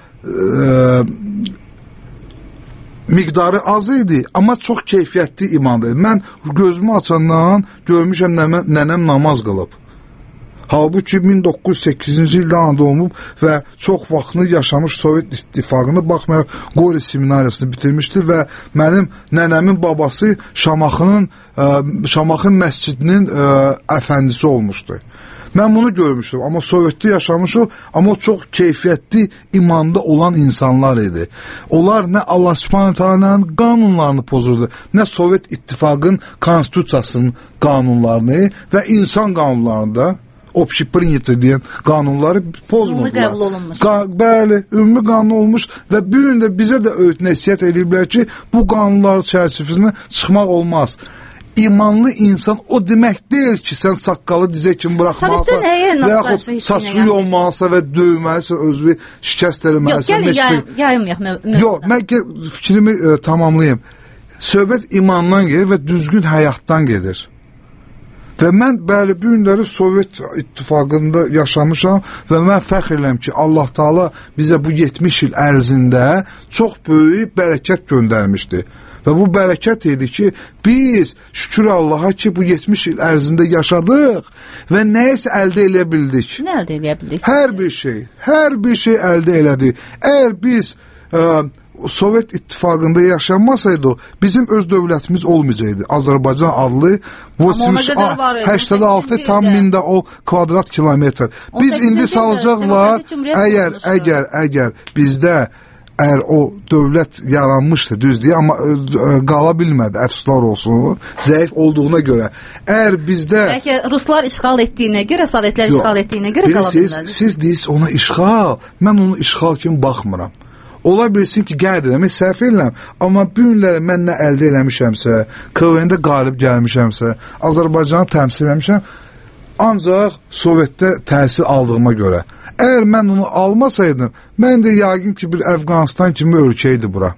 ə, miqdarı az idi, amma çox keyfiyyətli imandır. Mən gözümü açandan görmüşəm nənəm, nənəm namaz qılıb. Halbuki min doqquz yüz səkkizinci ildə anadan olub və çox vaxtını yaşamış Sovet İttifaqını baxmayaraq Qori seminariyasını bitirmişdi və mənim nənəmin babası Şamaxının ə, Şamaxın məscidinin ə, əfəndisi olmuşdu. Mən bunu görmüşdüm, amma Sovetdə yaşamışıq, amma çox keyfiyyətli imanda olan insanlar idi. Onlar nə Allah Subhanahu taala'nın qanunlarını pozurdu, nə Sovet İttifaqının konstitusiyasının qanunlarını və insan qanunlarını da общепринято deyən qanunları pozmadılar. Ümumi qəbul olunmuş. Qa bəli, ümumi qanun olmuş və bu gün də bizə də öğüt nəsihət ediblər ki, bu qanunlar çərçivəsində çıxmaq olmaz. İmanlı insan o demək deyil ki, sən saqqalı dizə kimi buraxmalısan və yaxud saçlı olmalısan və döyməlisən, özünü şikəst eləməlisən. Yox, gəlin, yayım yox. Mən fikrimi e, tamamlayayım. Söhbət imandan gedir və düzgün həyatdan gedir. Və mən bəli bu günləri Sovet İttifaqında yaşamışam və mən fəxr edirəm ki, Allah Taala bizə bu yetmiş il ərzində çox böyük bərəkət göndərmişdi. Və bu bərəkət idi ki, biz şükür Allaha ki, bu yetmiş il ərzində yaşadıq və nəyisə əldə eləyə bildik. Nə əldə eləyə bildik? Hər bir şey, hər bir şey əldə elədik. Əgər biz ə, Sovet İttifaqında yaşanmasaydı, bizim öz dövlətimiz olmayacaqdı. Azərbaycan adlı səksən altı tam mində o kvadrat kilometr. Biz indi salacaqlar, əgər, əgər, əgər bizdə əgər o dövlət yaranmışdı, düzdür, amma qala bilmədi, əfsuslar olsun, zəif olduğuna görə. Əgər bizdə... Bəlkə Ruslar işğal etdiyinə görə, Sovetlər yox, işğal etdiyinə görə qala bilmədi. Siz deyirsiniz ona işğal, mən onu işğal kimi baxmıram. Ola bilsin ki, gəldirəm, səhv edirəm, amma bu günləri mən nə əldə eləmişəmsə, K V N-də qalib gəlmişəmsə, Azərbaycanı təmsil eləmişəm, ancaq Sovetdə təhsil aldığıma görə. Əgər mən onu almasaydım, mən də yəqin ki, bir Əfqanistan kimi ölkəydi bura.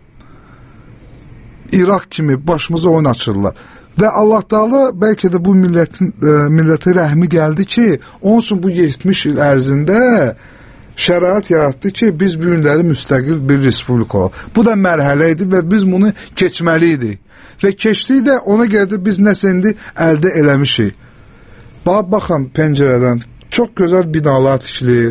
İraq kimi başımıza oyun açırlar. Və Allah Taala bəlkə də bu millətin, e, millətə rəhmi gəldi ki, onun üçün bu yetmiş il ərzində şərait yaratdı ki, biz bu günləri müstəqil bir respublika olaq. Bu da mərhələ idi və biz bunu keçməliydik. Və keçdik də ona görə də biz nəsə indi əldə eləmişik. Bax, baxın pəncərədən çox gözəl binalar tikilir,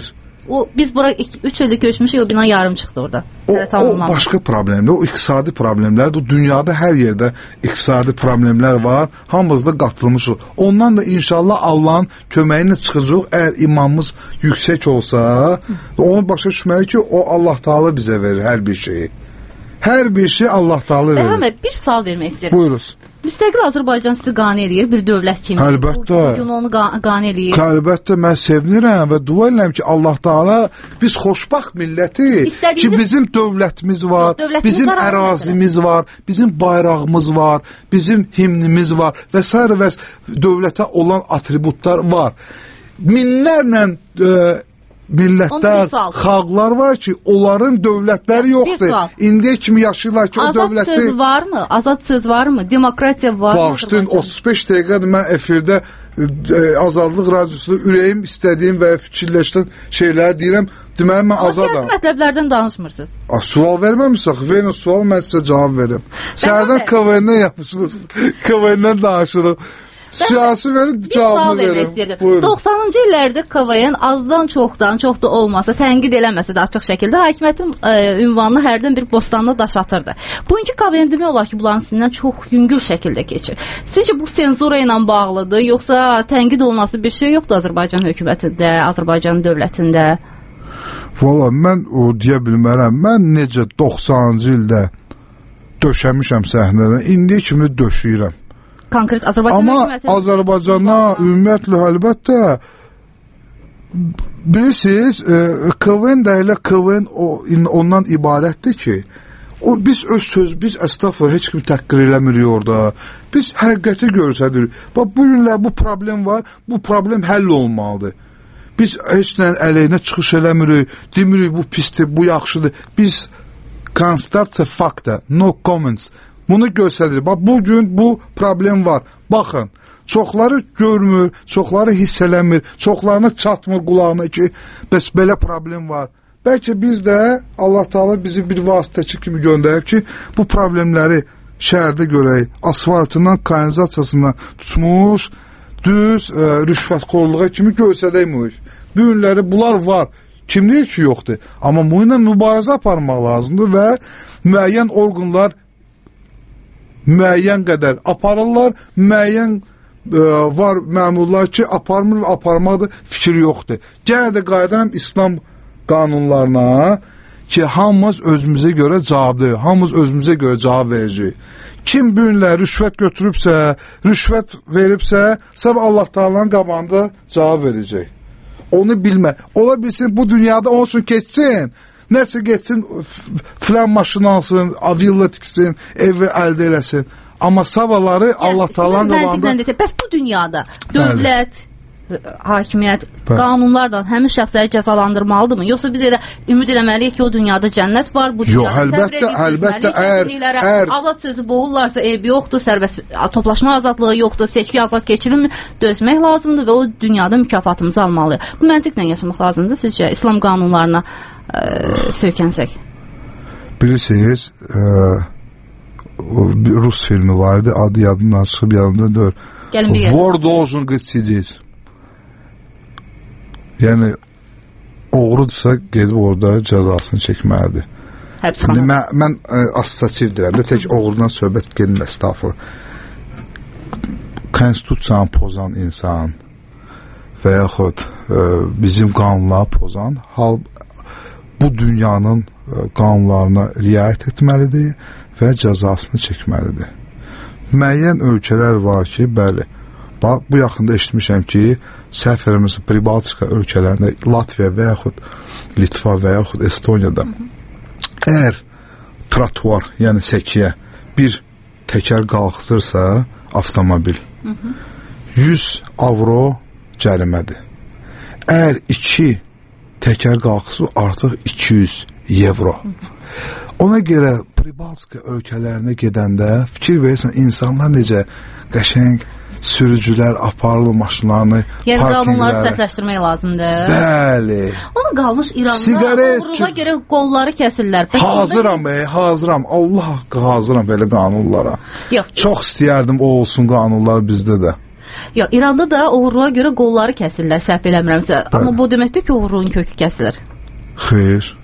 O biz bura üç ildir görüşmüşük, o bina yarım çıxdı orada. O, o başqa problemdir. O iqtisadi problemlərdir. Dünyada hər yerdə iqtisadi problemlər var. Hamımız da qatılmışıq. Ondan da inşallah Allahın köməyi ilə çıxacaq. Əgər imanımız yüksək olsa, onu başa düşməli ki, o Allah Taala bizə verir hər bir şeyi. Hər bir şey Allah Taala verir. Bəhəm, bir sual vermək istəyirəm. Buyuruz. Müstəqil Azərbaycan sizi qane edir, bir dövlət kimi. Əlbəttə. Bugün onu qane edir. Əlbəttə, mən sevinirəm və dua edirəm ki, Allah Taala biz xoşbaxt milləti, İstədiyiniz... ki bizim dövlətimiz var, Dövlətimiz bizim var, ərazimiz məsələn. var, bizim bayrağımız var, bizim himnimiz var və s. və dövlətə olan atributlar var. Minlərlə e, millətlər, xalqlar var ki, onların dövlətləri yoxdur. İndiyə kimi yaşayırlar ki, Azad o dövləti... Azad söz varmı? Azad söz varmı? Demokratiya var mı? Bağışlayın, otuz beş dəqiqədir mən efirdə e, Azadlıq Radiosunda ürəyim istədiyim və fikirləşdən şeyləri deyirəm. Deməli, mən azadam. Amma siyasi mətləblərdən danışmırsınız. A, sual verməmişsək, verin sual, mən sizə cavab verim. Sərdən K V N-dən yapışırız, K V N-dən danışırıq. Siyasi verin, cavabını verin. doxsanıncı illərdə K V N azdan çoxdan, çox da olmasa, tənqid eləməsə də açıq şəkildə hakimiyyətin e, ünvanını hərdən bir bostanına daş atırdı. Bugünkü K V N demək olar ki, bunların üstündən çox yüngül şəkildə keçir. Sizcə bu senzura ilə bağlıdır, yoxsa tənqid olunası bir şey yoxdur Azərbaycan hökumətində, Azərbaycan dövlətində? Valla, mən o deyə bilmərəm. Mən necə doxsanıncı ildə döşəmişəm səhnədən, indiyə kimi döşəyirəm. Konkret Azərbaycan Amma hökuməti... Azərbaycana ümumiyyətlə, əlbəttə, bilirsiniz, K V N də elə K V N ondan ibarətdir ki, o, biz öz söz, biz əstəğfurullah, heç kimi təhqir eləmirik orada. Biz həqiqəti görsədirik. Bax, bu günlər bu problem var, bu problem həll olmalıdır. Biz heç nə əleyhinə çıxış eləmirik, demirik bu pisdir, bu yaxşıdır. Biz konstatasiya fakta, no comments. Bunu göstərir. Bax, bugün bu problem var. Baxın, çoxları görmür, çoxları hiss eləmir, çoxlarına çatmır qulağına ki, bəs belə problem var. Bəlkə biz də Allah Taala bizi bir vasitəçi kimi göndərib ki, bu problemləri şəhərdə görək, asfaltından, kanalizasiyasından tutmuş, düz e, rüşvətxorluğa kimi göstərək. Bu günləri bunlar var. Kim deyir ki, yoxdur. Amma bu ilə mübarizə aparmaq lazımdır və müəyyən orqanlar müəyyən qədər aparırlar, müəyyən e, var məmurlar ki, aparmır və aparmaqda fikir yoxdur. Gələ də qayıdaram İslam qanunlarına ki, hamımız özümüzə görə cavabdır, hamımız özümüzə görə cavab verəcək. Kim bu günlər rüşvət götürübsə, rüşvət veribsə, sabah Allah Taala'nın qabağında cavab verəcək. Onu bilmə. Ola bilsin, bu dünyada onun üçün keçsin, nəsə geçsin, filan maşın alsın, villa tiksin, evi əldə eləsin. Amma sabahları yəni, Allah Taala'nın qabağında... Bəs bu dünyada dövlət, hakimiyyət, qanunlardan həmin şəxsləri cəzalandırmalıdırmı? Yoxsa biz elə ümid eləməliyik ki, o dünyada cənnət var, bu dünyada Yox, əlbəttə, əlbəttə, əgər, əgər... azad sözü boğurlarsa, ev yoxdur, sərbəst toplaşma azadlığı yoxdur, seçki azad keçirilmir, dözmək lazımdır və o dünyada mükafatımızı almalıyıq. Bu məntiqlə yaşamaq lazımdır sizcə, İslam qanunlarına ə, söykənsək? Bilirsiniz, bir Rus filmi vardı, adı yadımdan çıxıb yanımda dör. Vor должен сидеть. Yəni, oğrudursa gedib orada cəzasını çəkməlidir. Şimdi mən, mən assosiativ deyirəm də, tək oğrudan söhbət gedin əstağfurullah. Konstitusiyanı pozan insan və yaxud e, bizim qanunları pozan hal bu dünyanın e, qanunlarına riayət etməlidir və cəzasını çəkməlidir. Müəyyən ölkələr var ki, bəli, bax, bu yaxında eşitmişəm ki, səhv eləmirəmsə Pribaltika ölkələrində, Latviya və yaxud Litva və yaxud Estoniyada əgər trotuar, yəni səkiyə bir təkər qalxızırsa avtomobil, yüz avro cərimədir. Əgər iki təkər qalxızır, artıq iki yüz evro. Ona görə Pribaltika ölkələrinə gedəndə fikir verirsən, insanlar necə qəşəng sürücülər aparılı maşınlarını, yəni qanunları səhvləşdirmək lazımdır. Bəli. Onu qalmış İranda Sigaret, uğruna görə qolları kəsirlər. Hazıram, ey, hazıram. Allah haqqı hazıram belə qanunlara. Yox. Çox istəyərdim o olsun qanunlar bizdə də. Ya İranda da oğurluğa görə qolları kəsirlər, səhv eləmirəmsə. Amma bu deməkdir ki, oğurluğun kökü kəsilir. Xeyr.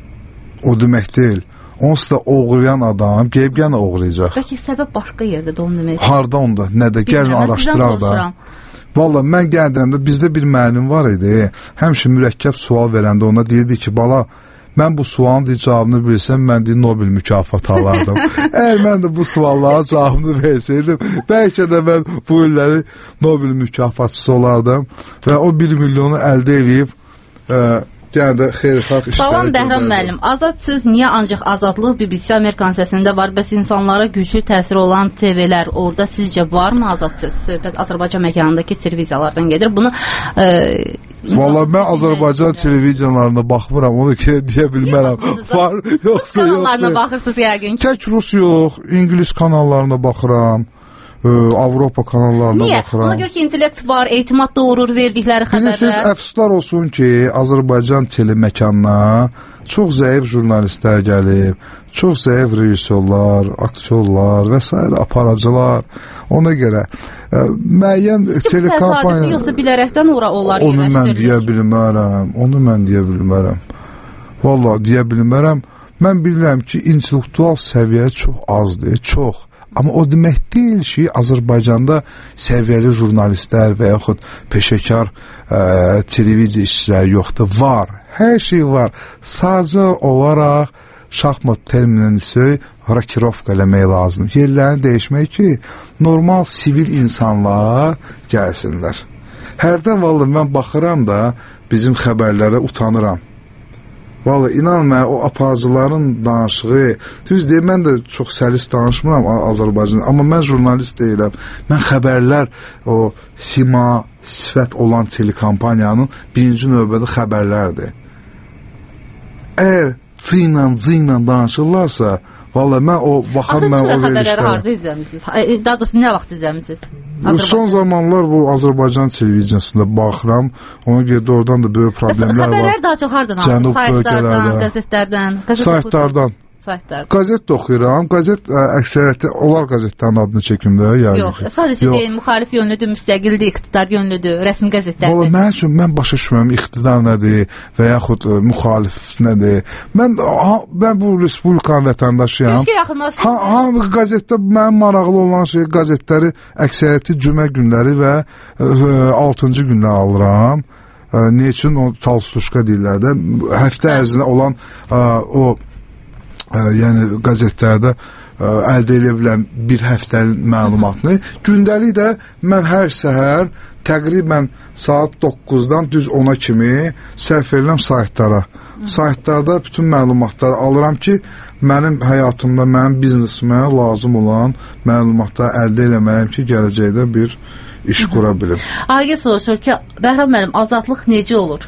O demək deyil. Onsuz da oğurlayan adam gəlib yenə oğurlayacaq. Bəlkə səbəb başqa yerdədir, onu demək. Harda onda? Nədə? Gəlin araşdıraq da. Valla mən gəldirəm də bizdə bir müəllim var idi. Həmişə mürəkkəb sual verəndə ona deyirdi ki, bala, mən bu sualın cavabını bilsəm, mən deyir Nobel mükafatı alardım. Əgər mən də bu suallara cavabını versəydim, bəlkə də mən bu illəri Nobel mükafatçısı olardım və o bir milyonu əldə edib ə, yəni də xeyirxalq işləri. Salam Bəhram müəllim. Azad söz niyə ancaq azadlıq B B C Amerikan səsində var? Bəs insanlara güclü təsir olan T V-lər orada sizcə varmı azad söz? Söhbət Azərbaycan məkanındakı televiziyalardan gedir. Bunu e, Valla mən Azərbaycan televiziyalarına baxmıram, onu ki deyə bilmərəm. Var, yoxsa yox. Kanallarına baxırsınız yəqin. Tək Rus yox, İngilis kanallarına baxıram. Avropa kanallarına Niyə? baxıram. Ona görə ki, intellekt var, etimad doğurur verdikləri xəbərlər. Bilirsiniz, əfsuslar olsun ki, Azərbaycan teleməkanına çox zəif jurnalistlər gəlib, çox zəif rejissorlar, aktyorlar və s. aparıcılar. Ona görə ə, müəyyən telekampaniya... Təsadüfi yoxsa bilərəkdən ora onlar onu mən deyə bilmərəm, onu mən deyə bilmərəm. Valla deyə bilmərəm. Mən bilirəm ki, intellektual səviyyə çox azdır, çox. Amma o demək deyil ki, Azərbaycanda səviyyəli jurnalistlər və yaxud peşəkar ə, televiziya işçiləri yoxdur. Var, hər şey var. Sadəcə olaraq şahmat terminini söy, rakirovka eləmək lazım. Yerlərini dəyişmək ki, normal sivil insanlar gəlsinlər. Hərdən vallahi mən baxıram da bizim xəbərlərə utanıram. Vallahi inan mənə o aparıcıların danışığı, düz deyil, mən də çox səlis danışmıram Azərbaycanda, amma mən jurnalist deyiləm. Mən xəbərlər, o sima, sifət olan telekampanyanın birinci növbədə xəbərlərdir. Əgər cıyla, cıyla danışırlarsa, vallahi mən o baxan mən o verilişlərə... xəbərləri harada izləmişsiniz? Daha doğrusu nə vaxt izləmişsiniz? Son zamanlar bu Azərbaycan televiziyasında baxıram, ona görə oradan da böyük problemlər var. Xəbərlər daha çox hardan alsın? Saytlardan, qəzetlərdən? Saytlardan. Saytlardan. Qazet də oxuyuram. Qazet ə, əksəriyyətlə onlar qəzetlərin adını çəkim də. Yəni. Yox, sadəcə deyil, müxalif yönlüdür, müstəqildir, iqtidar yönlüdür, rəsmi qəzetlərdir. Valla mən üçün mən başa düşmürəm iqtidar nədir və yaxud ə, müxalif nədir. Mən ha, mən bu respublikanın vətəndaşıyam. Keşke yaxınlaşın. Ha, ha qəzetdə mənim maraqlı olan şey qəzetləri əksəriyyəti cümə günləri və ə, altıncı günlər alıram. Ə, nə üçün o talsuşka deyirlər də həftə ərzində olan ə, o Ə, yəni qəzetlərdə ə, əldə edə bilən bir həftəlik məlumatını gündəlik də mən hər səhər təqribən saat doqquzdan düz ona kimi sərf edirəm saytlara. Saytlarda bütün məlumatları alıram ki, mənim həyatımda, mənim biznesimə lazım olan məlumatları əldə eləməyəm ki, gələcəkdə bir iş qura bilim. Agil soruşur ki, Bəhram müəllim, azadlıq necə olur?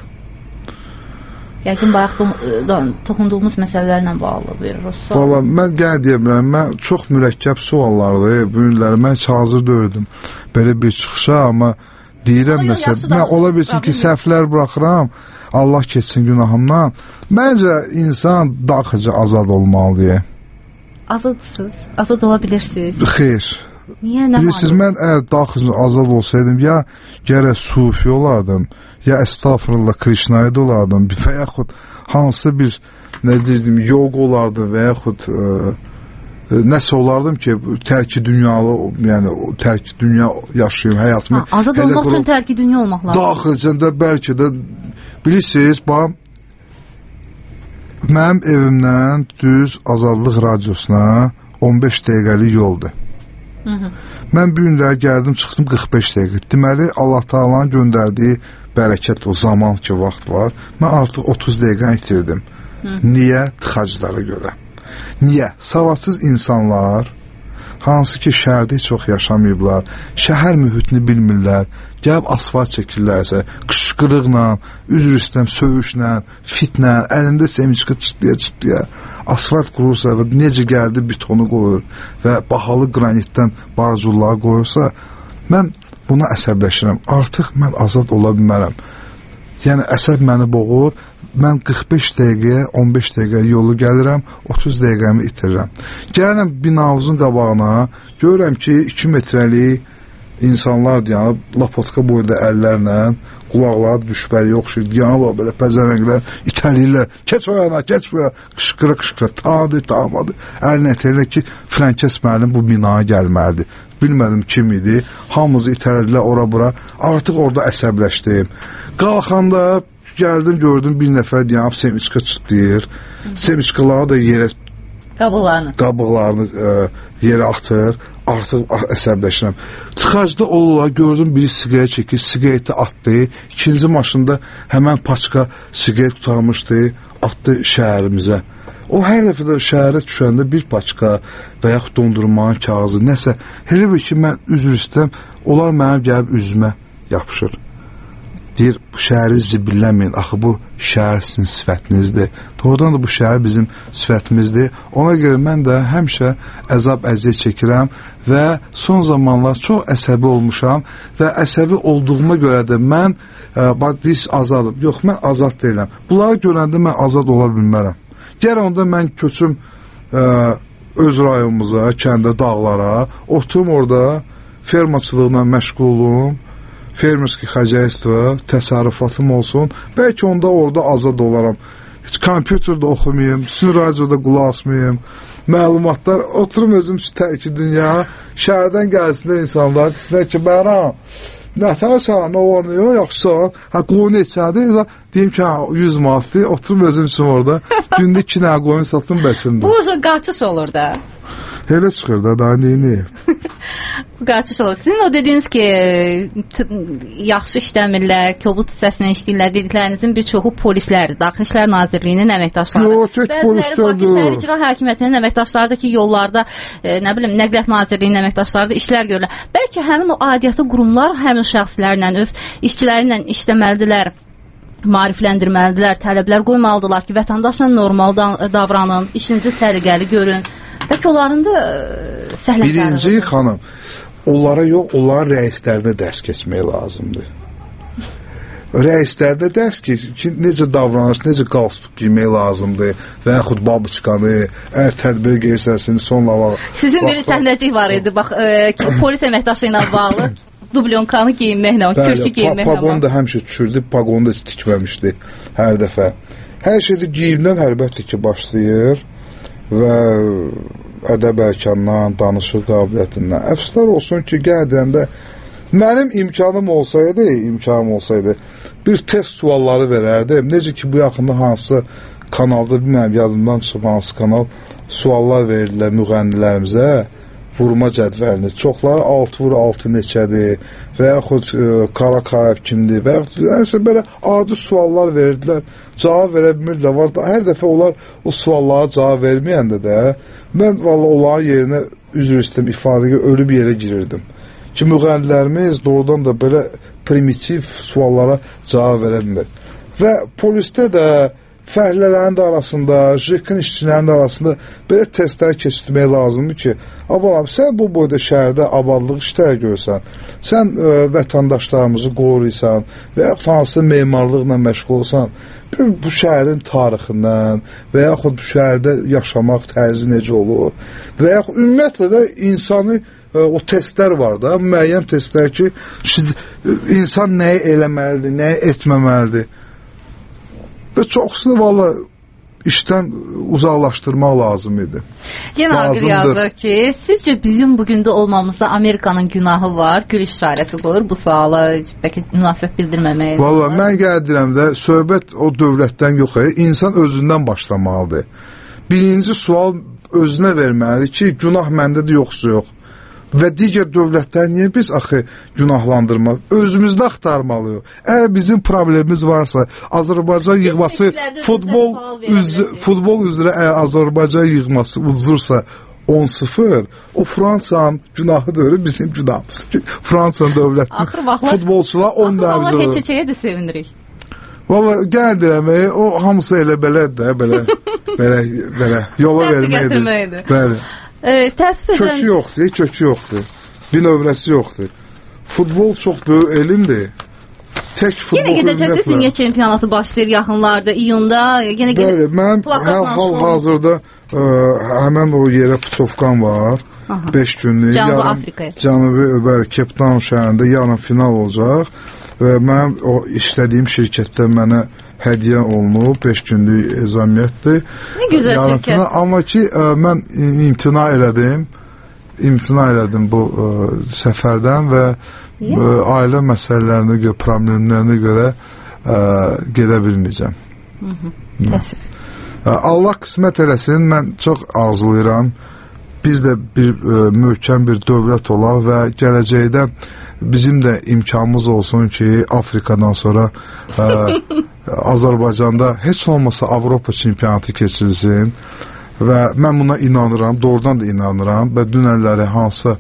Yəqin bayaq toxunduğumuz məsələlərlə bağlı bir sual. Valla mən gəl deyə bilirəm, mən çox mürəkkəb suallardır, bu günləri mən heç hazır dördüm belə bir çıxışa, amma deyirəm məsələn, mən ola bilsin ki, səhvlər buraxıram, Allah keçsin günahımdan. Məncə insan daxıca azad olmalıdır. Azadsınız, azad ola bilirsiniz. Xeyr. Niyə, nə bilirsiniz, mən əgər daxıca azad olsaydım, ya gərək sufi olardım, ya estağfurullah Krishnayda olardım və yaxud hansı bir nə deyirdim, yoga olardım və yaxud ə, nəsə olardım ki, tərki dünyalı, yəni tərki dünya yaşayım həyatımı. Ha, azad olmaq üçün tərki dünya olmaq lazım. Daxilcəndə bəlkə də bilirsiniz, bax, mənim evimdən düz Azadlıq radiosuna on beş dəqiqəlik yoldur. Hı -hı. Mən bu günlər gəldim, çıxdım qırx beş dəqiqə. Deməli, Allah Taala'nın göndərdiyi bərəkət o zaman ki, vaxt var. Mən artıq otuz dəqiqə itirdim. Hı. Niyə? Tıxaclara görə. Niyə? Savadsız insanlar, hansı ki şəhərdə çox yaşamayıblar, şəhər mühitini bilmirlər, gəlib asfalt çəkirlərsə, qışqırıqla, üzr istəm, söyüşlə, fitlə, əlində semiçka çıtlaya-çıtlaya, asfalt qurursa və necə gəldi betonu qoyur və bahalı qranitdən barculları qoyursa, mən buna əsəbləşirəm. Artıq mən azad ola bilmərəm. Yəni, əsəb məni boğur, mən qırx beş dəqiqəyə, on beş dəqiqə yolu gəlirəm, otuz dəqiqəmi itirirəm. Gəlirəm binamızın qabağına, görürəm ki, iki metrəlik insanlar dayanıb lapotka boyda əllərlə, qulaqları düşbəri yoxşur, dayanıb belə pəzəvənglər itəliyirlər. Keç o yana, keç bu yana, qışqıra qışqıra, tadı, tamadı. Əlinə etəyirlər ki, filankəs müəllim bu binaya gəlməlidir. Bilmədim kim idi, hamımızı itələdilər ora-bura. Artıq orada əsəbləşdim. Qalxanda gəldim, gördüm bir nəfər dayanıb semiçka çıxdıyır. Semiçkaları da yerə qabıqlarını, qabıqlarını ə, yerə atır. Artıq əsəbləşirəm. Tıxacda olurlar, gördüm biri siqaret çəkir, siqareti atdı. İkinci maşında həmən paçka siqaret tutarmışdı, atdı şəhərimizə. O hər dəfə də şəhərə düşəndə bir paçka və yaxud dondurmanın kağızı, nəsə, elə bir ki, mən üzr istəm, onlar mənim gəlib üzümə yapışır. Deyir, bu şəhəri zibilləməyin, axı bu şəhər sizin sifətinizdir. Doğrudan da bu şəhər bizim sifətimizdir. Ona görə mən də həmişə əzab əziyyət çəkirəm və son zamanlar çox əsəbi olmuşam və əsəbi olduğuma görə də mən badis azadım. Yox, mən azad deyiləm. Bunları görəndə mən azad ola bilmərəm. Gəl onda mən köçüm ə, öz rayonumuza, kəndə, dağlara, oturum orada, fermaçılıqla məşğul olum, fermerski xəcəyəstvo, təsərrüfatım olsun. Bəlkə onda orada azad olaram. Heç kompüterdə oxumayım, sizin radioda qulaq asmayım. Məlumatlar, oturum özüm ki, tərki dünya, şəhərdən gəlsində insanlar, desinlər ki, bəyram, nətərsən, nə oynayır, yaxşısan, hə, qoyun etsədir, deyim ki, yüz manatdır, oturum özüm üçün orada, gündə iki nə qoyun satdım, bəsimdir. Bu uzun qaçış olur da. Elə çıxır da, daha neyini? Qaçış olur. Sizin o dediniz ki, yaxşı işləmirlər, kobud hissəsindən işləyirlər dediklərinizin bir çoxu polislərdir. Daxili İşlər Nazirliyinin əməkdaşları. Yox, tək polislərdir. Bəziləri Bakı Şəhər İcra Hakimiyyətinin əməkdaşları da ki, yollarda, e, nə bilim, Nəqliyyat Nazirliyinin əməkdaşları da işlər görürlər. Bəlkə həmin o aidiyyatı qurumlar həmin şəxslərlə, öz işçiləri ilə işləməlidirlər, maarifləndirməlidirlər, tələblər qoymalıdırlar ki, vətəndaşla normal davranın, işinizi səliqəli görün. Bəlkə onların da səhləkləri. Birinci xanım, onlara yox, onların rəislərinə dərs keçmək lazımdır. Rəislərdə dərs ki, ki, necə davranış, necə qalstuk giymək lazımdır və yaxud babuçkanı, əgər tədbir qeysəsini son lava... Sizin bir səhnəcik var idi, bax, e, ki, polis əməkdaşı ilə bağlı dublonkanı giyinməklə, kürkü giyinməklə. Pa pagon da həmişə düşürdü, pagon da tikməmişdi hər dəfə. Hər şeydə giyimdən əlbəttə ki, başlayır və ədəb ərkandan, danışıq qabiliyyətindən. Əfslər olsun ki, gəldirəndə mənim imkanım olsaydı, imkanım olsaydı, bir test sualları verərdim. Necə ki, bu yaxında hansı kanalda, bilməm, yadımdan çıxıb hansı kanal suallar verirlər müğənnilərimizə, vurma cədvəlini. Çoxları altı vur altı neçədir və yaxud e, qara qarab kimdir və yaxud yəni, belə adi suallar verirdilər. Cavab verə bilmirlər. Var. Hər dəfə onlar o suallara cavab verməyəndə də mən valla onların yerinə üzr istəyim ifadəyə ölüb yerə girirdim. Ki, müğənnilərimiz doğrudan da belə primitiv suallara cavab verə bilmir. Və polisdə də fəhlələrin də arasında, jəkin işçilərin də arasında belə testlər keçirmək lazımdır ki, abalam, sən bu boyda şəhərdə abadlıq işləri görsən, sən ə, vətəndaşlarımızı qoruysan və yaxud hansı memarlıqla məşğul olsan, bu, bu şəhərin tarixindən və yaxud bu şəhərdə yaşamaq tərzi necə olur və yaxud ümumiyyətlə də insanı ə, o testlər var da, müəyyən testlər ki, insan nəyi eləməlidir, nəyi etməməlidir. Və çoxsunu valla işdən uzaqlaşdırmaq lazım idi. Yenə Agir yazır ki, sizcə bizim bugün də olmamızda Amerikanın günahı var? Gül işarəsi qoyur bu suala, bəlkə münasibət bildirməməyə. Valla mən gəldirəm də, söhbət o dövlətdən yox, insan özündən başlamalıdır. Birinci sual özünə verməlidir ki, günah məndədir yoxsa yox. Və digər dövlətlər niyə biz axı günahlandırmaq? Özümüzdə axtarmalıyıq. Əgər bizim problemimiz varsa, Azərbaycan yığması futbol, üz, futbol üzrə əgər Azərbaycan yığması uzursa on sıfır, o Fransanın günahıdır, bizim günahımız. Fransanın dövləti futbolçular on da bizə. Axı heç-heçəyə də sevinirik. Valla gəldirəm, o hamısı elə belədir də, belə, belə, belə, yola verməkdir. Bəli. E, kökü yoxdur, kökü yoxdur. Bir növrəsi yoxdur. Futbol çox böyük elmdir. Tək futbol. Yenə gedəcəksiniz, dünya çempionatı başlayır yaxınlarda, iyunda. Yenə Bəli, mən hal hazırda ə, həmən o yerə putovkan var. beş günlük. Cənubi Afrikaya. Cənubi, bəli, Cape Town şəhərində yarın final olacaq və mənim o işlədiyim şirkətdə mənə hədiyyə olunub, beş günlük ezamiyyətdir. Nə gözəl yarın şirkət. Final, amma ki, ə, mən imtina elədim, imtina elədim bu ə, səfərdən və ə, ailə məsələlərinə görə, problemlərinə görə ə, gedə bilməyəcəm. Təəssüf. Allah qismət eləsin, mən çox arzulayıram. Biz də bir ə, möhkəm bir dövlət olaq və gələcəkdə bizim də imkanımız olsun ki, Afrikadan sonra ə, Azərbaycanda heç olmasa Avropa çempionatı keçirilsin və mən buna inanıram, doğrudan da inanıram və dünənləri hansı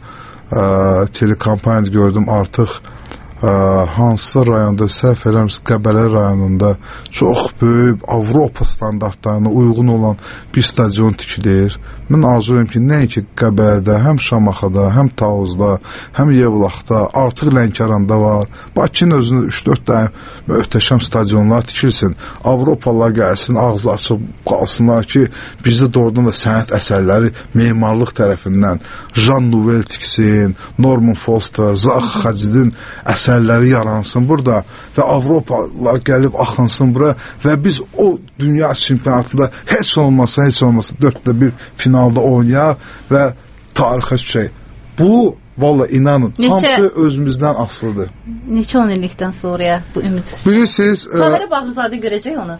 ə, telekampaniyada gördüm, artıq ə, hansı rayonda, səhv eləmirəm, Qəbələ rayonunda çox böyük Avropa standartlarına uyğun olan bir stadion tikilir. Mən arzulayıram ki, nəinki Qəbələdə, həm Şamaxada, həm Tavuzda, həm Yevlaxda, artıq Lənkəranda var. Bakının özündə üç dörd dənə möhtəşəm stadionlar tikilsin. Avropalılar gəlsin, ağzı açıb qalsınlar ki, bizdə doğrudan da sənət əsərləri memarlıq tərəfindən Jean Nouvel tiksin, Norman Foster, Zaha Hadidin əsərləri yaransın burada və Avropalılar gəlib axınsın bura və biz o dünya çempionatında heç olmasa, heç olmasa dörddə bir finalda oynayaq və tarixə düşək. Bu, valla inanın, Neçə... hamısı özümüzdən asılıdır. Neçə on illikdən sonra bu ümid? Bilirsiniz... Tahir Bağırzadə görəcək onu?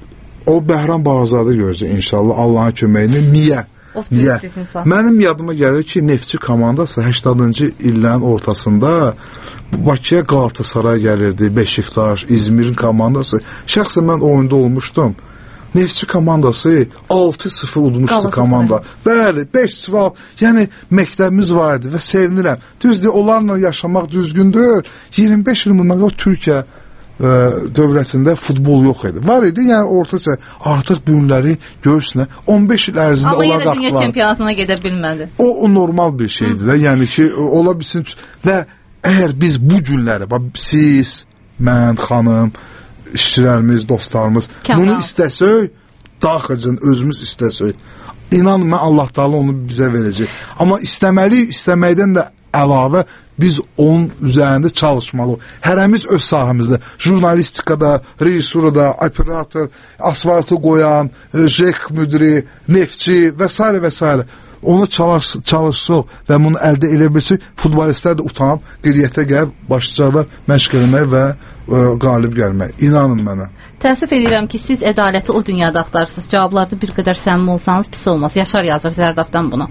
O Bəhram Bağırzadə görəcək inşallah, Allahın köməyini. Niyə? Niyə? Mənim yadıma gəlir ki, Neftçi komandası səksəninci illərin ortasında Bakıya Qalatasaray gəlirdi, Beşiktaş, İzmir'in komandası. Şəxsən mən oyunda olmuşdum. Neftçi komandası altı sıfır udmuşdu komanda. Bəli, beş sıfır. Yəni məktəbimiz var idi və sevinirəm. Düzdür, onlarla yaşamaq düzgündür. iyirmi beş il bundan qabaq Türkiyə ə, dövlətində futbol yox idi. Var idi, yəni ortası artıq bu günləri görürsünə on beş il ərzində amma onlar yenə dünya çempionatına gedə bilmədi. O, o normal bir şeydir də. Yəni ki, ola bilsin və əgər biz bu günləri, siz, mən, xanım, işçilərimiz, dostlarımız Kəmal. Bunu istəsək, daxilcən özümüz istəsək, inanın mən Allah Taala onu bizə verəcək. Amma istəməli, istəməkdən də əlavə biz onun üzərində çalışmalıyıq. Hərəmiz öz sahəmizdə, jurnalistikada, rejissurada, operator, asfaltı qoyan, jek müdiri, neftçi və s. və s. Onu çalış, çalışsıq və bunu əldə elə bilsək, futbolistlər də utanıb, qeyriyyətə gəlib başlayacaqlar məşq eləmək və ə, qalib gəlmək. İnanın mənə. Təəssüf edirəm ki, siz ədaləti o dünyada axtarırsınız. Cavablarda bir qədər səmimi olsanız pis olmaz. Yaşar yazır Zərdabdan bunu.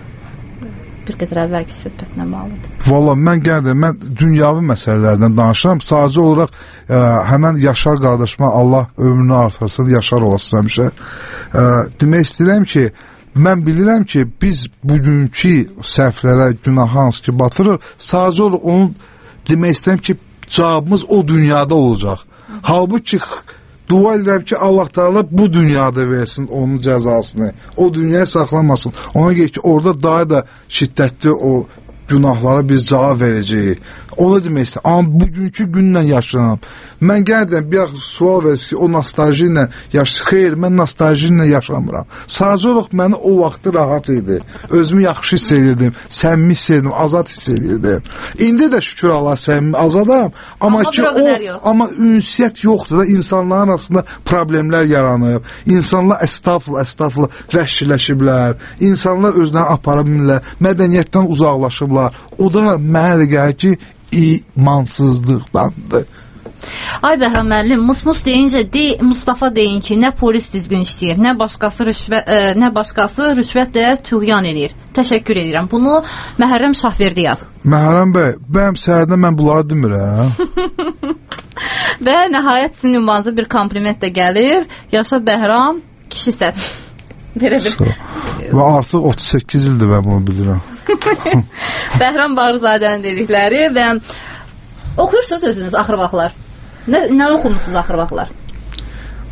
Bir qədər əvvəlki söhbətlə bağlıdır. Valla mən gəldim, mən dünyavi məsələlərdən danışıram. Sadəcə olaraq ə, həmən Yaşar qardaşıma Allah ömrünü artırsın, Yaşar olasın həmişə. Ə, demək istəyirəm ki, mən bilirəm ki, biz bugünkü səhvlərə, günah hansı ki batırır, sadəcə olaraq onun demək istəyirəm ki, cavabımız o dünyada olacaq. Halbuki dua edirəm ki, Allah Teala bu dünyada versin onun cəzasını, o dünyaya saxlamasın. Ona görə ki, orada daha da şiddətli o günahlara biz cavab verəcəyik. Onu demək istəyirəm. Amma bugünkü günlə yaşlanam. Mən gəldim, bir sual versin ki, o nostalji ilə yaşayır. Xeyr, mən nostalji ilə yaşamıram. Sadəcə olaraq məni o vaxtı rahat idi. Özümü yaxşı hiss edirdim, səmimi hiss edirdim, azad hiss edirdim. İndi də şükür Allah səmimi, azadam. Amma, amma ki, o, amma ünsiyyət yoxdur da, insanların arasında problemlər yaranıb. İnsanlar əstağfurullah, əstağfurullah vəhşiləşiblər. İnsanlar özlərini apara bilmirlər, mədəniyyətdən uzaqlaşıblar. O da mənə gəlir ki, imansızlıqdandır. Ay Bəhram müəllim, Musmus deyincə de, Mustafa deyin ki, nə polis düzgün işləyir, nə başqası rüşvət, ə, nə başqası rüşvətlə tüğyan eləyir. Təşəkkür edirəm. Bunu Məhərrəm Şahverdi yazıb. Məhərrəm bəy, bəyəm səhərdə mən bunları demirəm. Və nəhayət sizin ünvanınıza bir kompliment də gəlir. Yaşa Bəhram, kişisən. Belə bir. Və artıq otuz səkkiz ildir mən bunu bilirəm. Bəhram Bağırzadənin dedikləri və oxuyursunuz özünüz axır vaxtlar. Nə, nə oxumusunuz axır vaxtlar?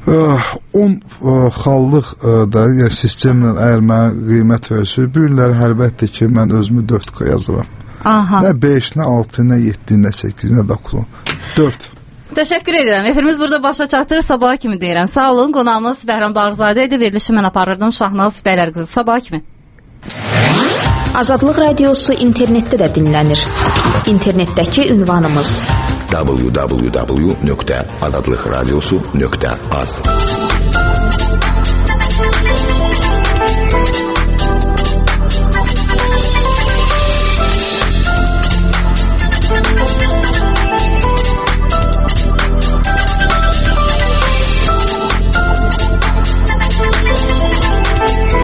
on xallıq da, yəni sistemlə əgər mənə qiymət versə, bu günləri əlbəttə ki, mən özümü dörd K yazıram. Aha. Nə beş, nə altı, nə yeddi, nə səkkiz, nə dokuz, dörd. Təşəkkür edirəm. Efirimiz burada başa çatır. Sabaha kimi deyirəm. Sağ olun. Qonağımız Bəhram Bağırzadə idi. Verilişi mən aparırdım. Şahnaz Bəylər qızı. Sabaha kimi. Azadlıq Radiosu internetdə də dinlənir. İnternetdəki ünvanımız w w w nöqtə azadlıqradiosu nöqtə az.